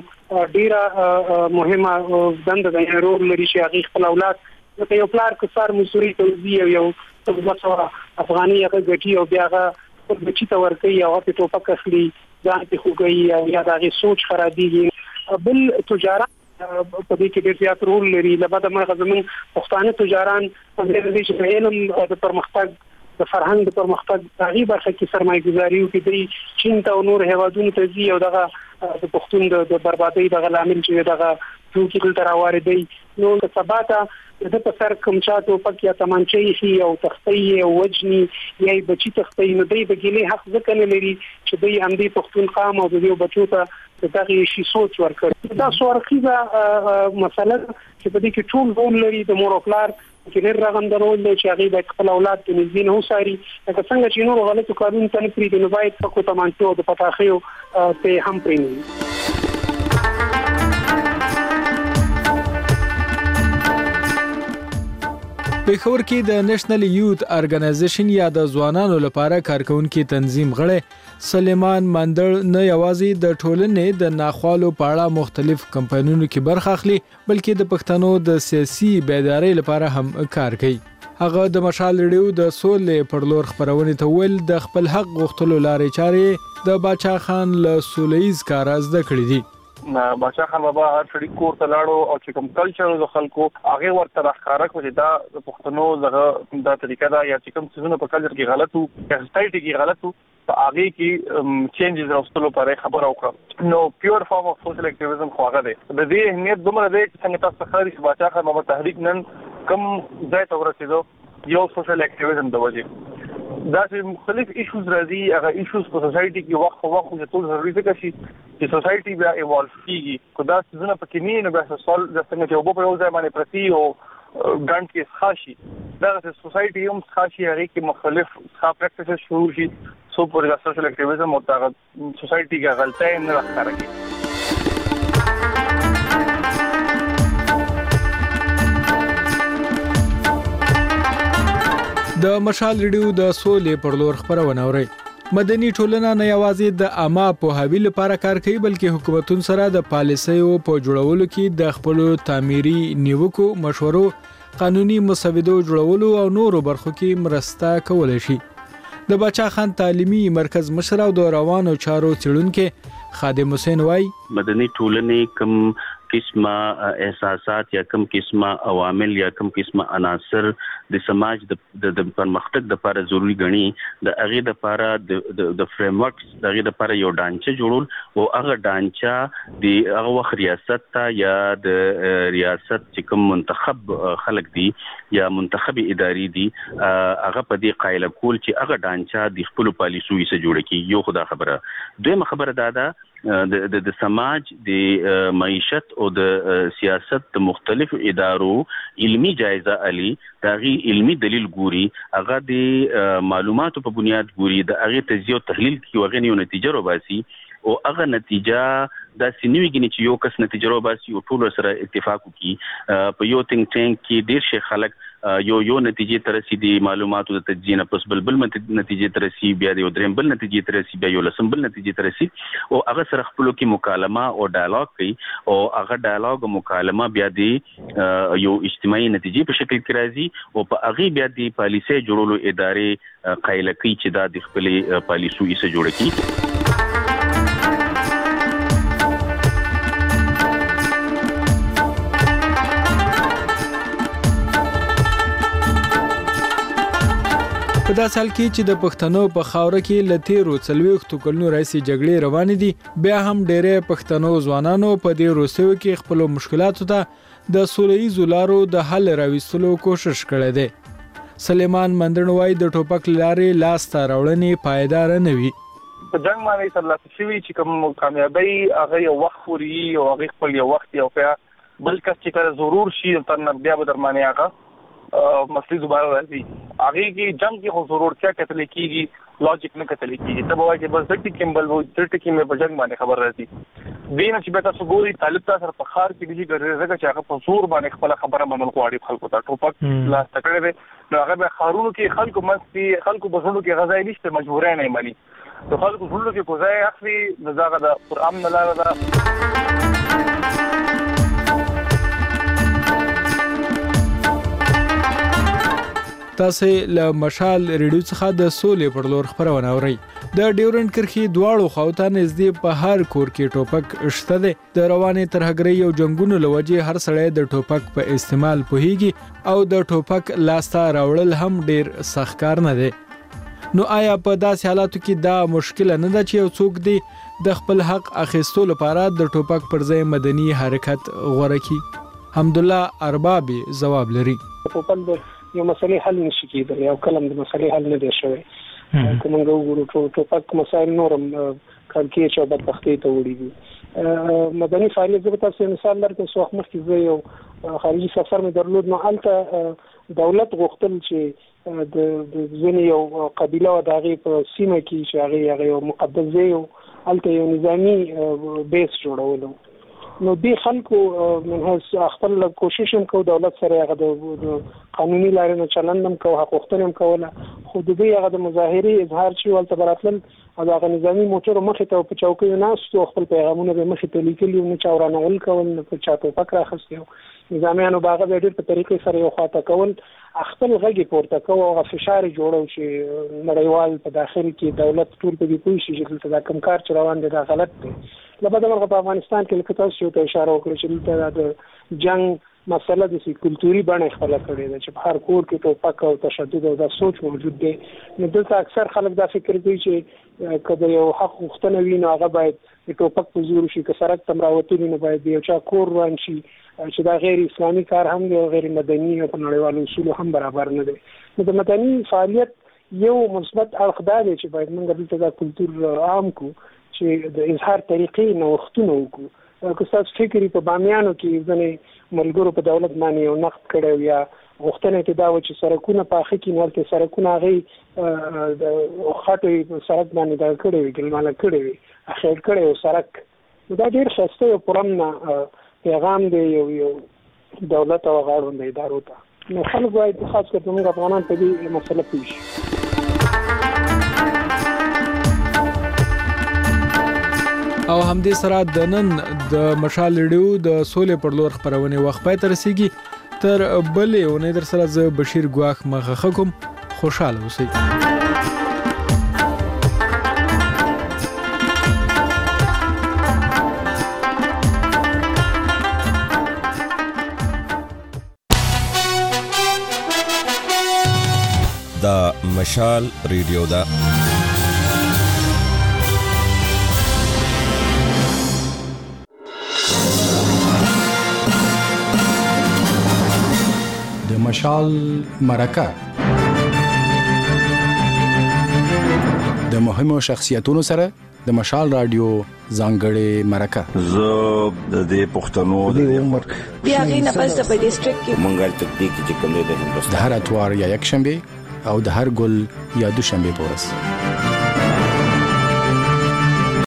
ډیره مهمه دنده د رول لري چې هغه خپل اولاد د یو پلار کسار مصوري توزیع یو څو افغاني هغه ګټي او بیا هغه بچی ته ورکي او په ټوپک اخلي ځان ته خوګي او یا دغه سوچ خرابيږي. بل تجارت په دې کې ډېر زیات رول لري. لبعد مرغه زمون پښتانه تجاران په دې چې علم د پرمختګ د فرهنګ د پرمختګ تغییر برخه کې سرمایه گذاري او کې چین ته نور هیوادونو ته ځي او دغه د پښتون د بربادۍ د غلامین چې دغه ټوکی تل راوړي دی. نو د ثباته د په سر کوم چاته پکې تمانچې شي او تختې او وجني یا بچی تختې نو دی بګلې حق ځکه نه لري چې دوی هم دې پښتون قام او د یو بچو ته دغه شي سوچ ورکړي. دا سوارخیزه مسله چې په دې کې ټول رول لري د مور او پلار چې ډېر راغندرول چې هغه د خپل اولاد د نږدې نه وساري. لکه څنګه چې نور غلطو قانون ته نه پریږدي نو باید په تمانچو د پټاخیو ته هم پریږدي. پېښور کې د نېشنل یوث ارګنایزیشن یا د ځوانانو لپاره کارکونکو تنظیم غړي سلیمان مندړ نه یوازې د ټولنې د ناخوالو په اړه مختلف کمپاینونو کې برخه اخلي بلکې د پښتنو د سیاسي بیدارۍ لپاره هم کار کوي. هغه د مشال ریډیو د سولې پر لور خبرونه ته ول د خپل حق غوښتلو لارې چارې د باچا خان له سولېز کار زده کړې دي. باچا خان بابا هر شړی کور ته لاړو او چې کوم کلچر د خلکو هغه ورته راخاره کوي دا د پښتنو دغه د طریقه دا یا چې کوم څه په کلچر کې غلطو یا سټایټي کې غلطو په هغه کې چینجز راوستلو لپاره خبر اوکړه. نو پیور فارم اف سوشل اکټیویزم خو هغه دی. د دې اهمیت دومره دی چې څنګه تاسو خبرې چې باچا خان بابا تحریک نن کوم ځای ته ورسېدو یو سوشل اکټیویزم د وجه دا چې مختلف ایشوز راځي هغه ایشوز په سوسایټي کې وخت په وخت چې ټول ضروري ځکه چې سوسایټي بیا ایوالو کیږي کو دا څه پکې نه بیا سوال د څنګه چې وبو په یو ځای باندې پرتی او ګڼ کې خاصي دا چې سوسایټي هم خاصي هغه کې مختلف ښه پریکټیسز شروع شي سو پر د سوشل اکټیویزم او د سوسایټي کې غلطۍ نه راځي. د مشال ریډیو د سولې پر لور خبرونه اوري. مدني ټولنه نه یوازې د عامه پوهاوي لپاره کار کوي بلکې حکومتونو سره د پالیسیو په جوړولو کې د خپل تعمیري نیوکو مشورو قانوني مسودو جوړولو او نورو برخو کې مرسته کولای شي. د بچا خان تعلیمي مرکز مشر او د روانو چارو څېړونکو خادم حسین وای مدني ټولنې کوم قسمه احساسات یا کوم قسمه عوامل یا کوم قسمه عناصر د سماج د پرمختګ لپاره ضروری غني د هغه لپاره د فریم ورکس دغه لپاره یو ډانچه جوړول او هغه ډانچه د هغه وخت ریاست ته یا د ریاست چې کوم منتخب خلک دي یا منتخب اداري دي هغه په دې قائل کول چې هغه ډانچه د خپل پالیسوي سره جوړ کی یو خدا خبره دویمه خبره دا د سماج د معیشت او د سیاست د مختلف ادارو علمی جایزه علي داغي علمی دلیل ګوري هغه د معلوماتو په بنیاد ګوري د هغه تجزیه او تحلیل کی وغه یو نتیجه روباسي او هغه نتیجه دا سینویګنی چې یو کس نتیجه روباسي او ټول سره اتفاق وکي په یو تینک ټینک کې ډیر شي خلک یو نتیجه ترسي دي معلوماتو د تجزیه نه پس بل نتیجه ترسي بیا د یو دریم بل نتیجه ترسي بیا یو لسم بل نتیجه ترسي او هغه سره خپل کې مکالمه او ډایالوګ کوي او هغه ډایالوګ او مکالمه بیا د یو اجتماعي نتیجه په شکل کې راځي او په هغه بیا د پالیسي جوړولو ادارې قائل کوي چې دا د خپل پالیسو یې جوړ کړي. په داسې حال کې چې د پښتنو په خاوره کې له تیرو 40 کلونو راځي جګړې روانې دي بیا هم ډېرې پښتنو ځوانانو په دې روسیو کې خپل مشکلاتو ته د سوله‌ییزو لارو د حل راوستلو کوشش کړی دی. سلیمان مندرنوای د ټوپک لارې لاس ته راوړنې پایدار نه وي. په جنگ باندې ترلاسه شوی چې کوم کامیابی هغه یو وخت پوري او هغه خپل یو وخت یو بل کس چې کله ضرور شي تر بیا به درمانه هغه مسلې دوباره راځي هغه کې جنگ کې خو ضرورتیا کتل کېږي لوجیک نه کتل کېږي ته وایي چې بس د ټیکمبل وو د ټیکمې په جنگ باندې خبر راځي دین چې به تاسو ګوري طالب تاسو په خار کې دي ګرځي چې هغه په زور باندې خپل خبره منل غواړي خلکو ته ټوپک لاس تکړه نو هغه به خارونو کې خلکو مستي خلکو بزرګو کې غذای نشته مجبورای نه مالي نو خلکو ټول کې کوزای اخلي دغه د قرآن نه لاره ده. تاسو له مشال ریډیو څخه د سولې پر لور خبرونه اورئ. د ډیورنډ کرښې دواړو خواته نږدې په هر کور کې ټوپک شته دی. د روانې ترهګرۍ او جنگونو لوجې هر سړی د ټوپک په استعمال پوهیږي او د ټوپک لاسته راوړل هم ډیر سخت کار نه دی. نو آیا په داسې حالاتو کې دا مشکل نه ده چې یو څوک دی د خپل حق اخیستلو لپاره د ټوپک پر ځای مدني حرکت غوړه کړي؟ حمدالله اربابي جواب لري. ټوپک یو مسلې حل نشي کېدلی او کلم د مسلې حل نه دی شوی. کومنګ وګورو ټوپک مسایل نورم کلکی چې بدبختۍ ته وړي دي. مدني فعالیت زه تاسو مثال درکړم څو وخت مخکې زه یو خارجي سفر مې درلود نو هلته دولت غوښتل چې د ځینې یو قبیله و د هغې په سیمه کې چې هغې یو مقدس ځای و هلته یو نظامي بیس جوړولو نو دې خلکو من خپل کوشش هم کو دولت سره هغه د قانوني لارې نه چلند هم کو حق غوښتنه هم کوله خو د دې هغه د مظاهرې اظهار چې ولته براتل او هغه نظامي موټر مخې ته په چوکۍ ناستو خپل پیغامونه به مخې ته لیکلي نه چا ورانول کول نه په چا ټوپک راخستی نظامیانو به هغه ډېر په طریقې سره یو خواته کول خپل غږ پورته کوو او فشار جوړو چې نړیوال په داخل کې دولت ټول په دې پوه شي چې دلته دا کوم کار چې روان دی دا غلط دی. لبدا مرغه په افغانستان کې لکه تاسو ته اشاره وکړه چې دلته د جنگ مسله د کلتوري بڼه خپل کړي ده چې په هر کور کې ټوپک او تشدد او د سوچ موجود دی. نو دلته اکثر خلک دا فکر کوي چې کله یو حق غوښتنه وي نو هغه باید د ټوپک په زور شي که سرک تم راوتلی نو باید یو چا کور روان شي چې دا غیر اسلامي کار هم دی او غیر مدني او په نړیوالو اصولو هم برابر نه دی. نو د مدني فعالیت یو مثبت اړخ دا دی چې باید موږ دلته دا کلتور عام کو چې د اظهار طریقې نوښتونه وکړو که تاسو فکر په بامیانو کې ځنې ملګرو په دولت باندې یو نقد کړی یا غوښتنه کې دا و چې سړکونه پاخه کې نورته سړکونه هغه د خاطر سړک باندې دا کړی وي ګلماله کړی وي اخیر کړی او سړک دا ډیر ښه یو پرمنه پیغام دی یو دولت او غاړو د ادارو ته نو خلک باید خاص کر موږ افغانان په دې مسله پوه شي. او همدې سره د نن د مشال ریډیو د سولې پر لور خبرونه وخت پای تر رسیدي تر بلې ونې در سره ز بشیر ګواخ مخه کوم خوشاله اوسئ. دا مشال ریډیو دا مشال مرکه د مهمو شخصیتونو سره د مشال رادیو ځانګړې مرکه زه د دې پښتنو د عمر بیا غي نه پس په ډیسټریکټ کې منګل تکتیک چې کوم د هندوستان د هر اتوار یا یک شنبه او د هر ګل یا دوشنبه پورس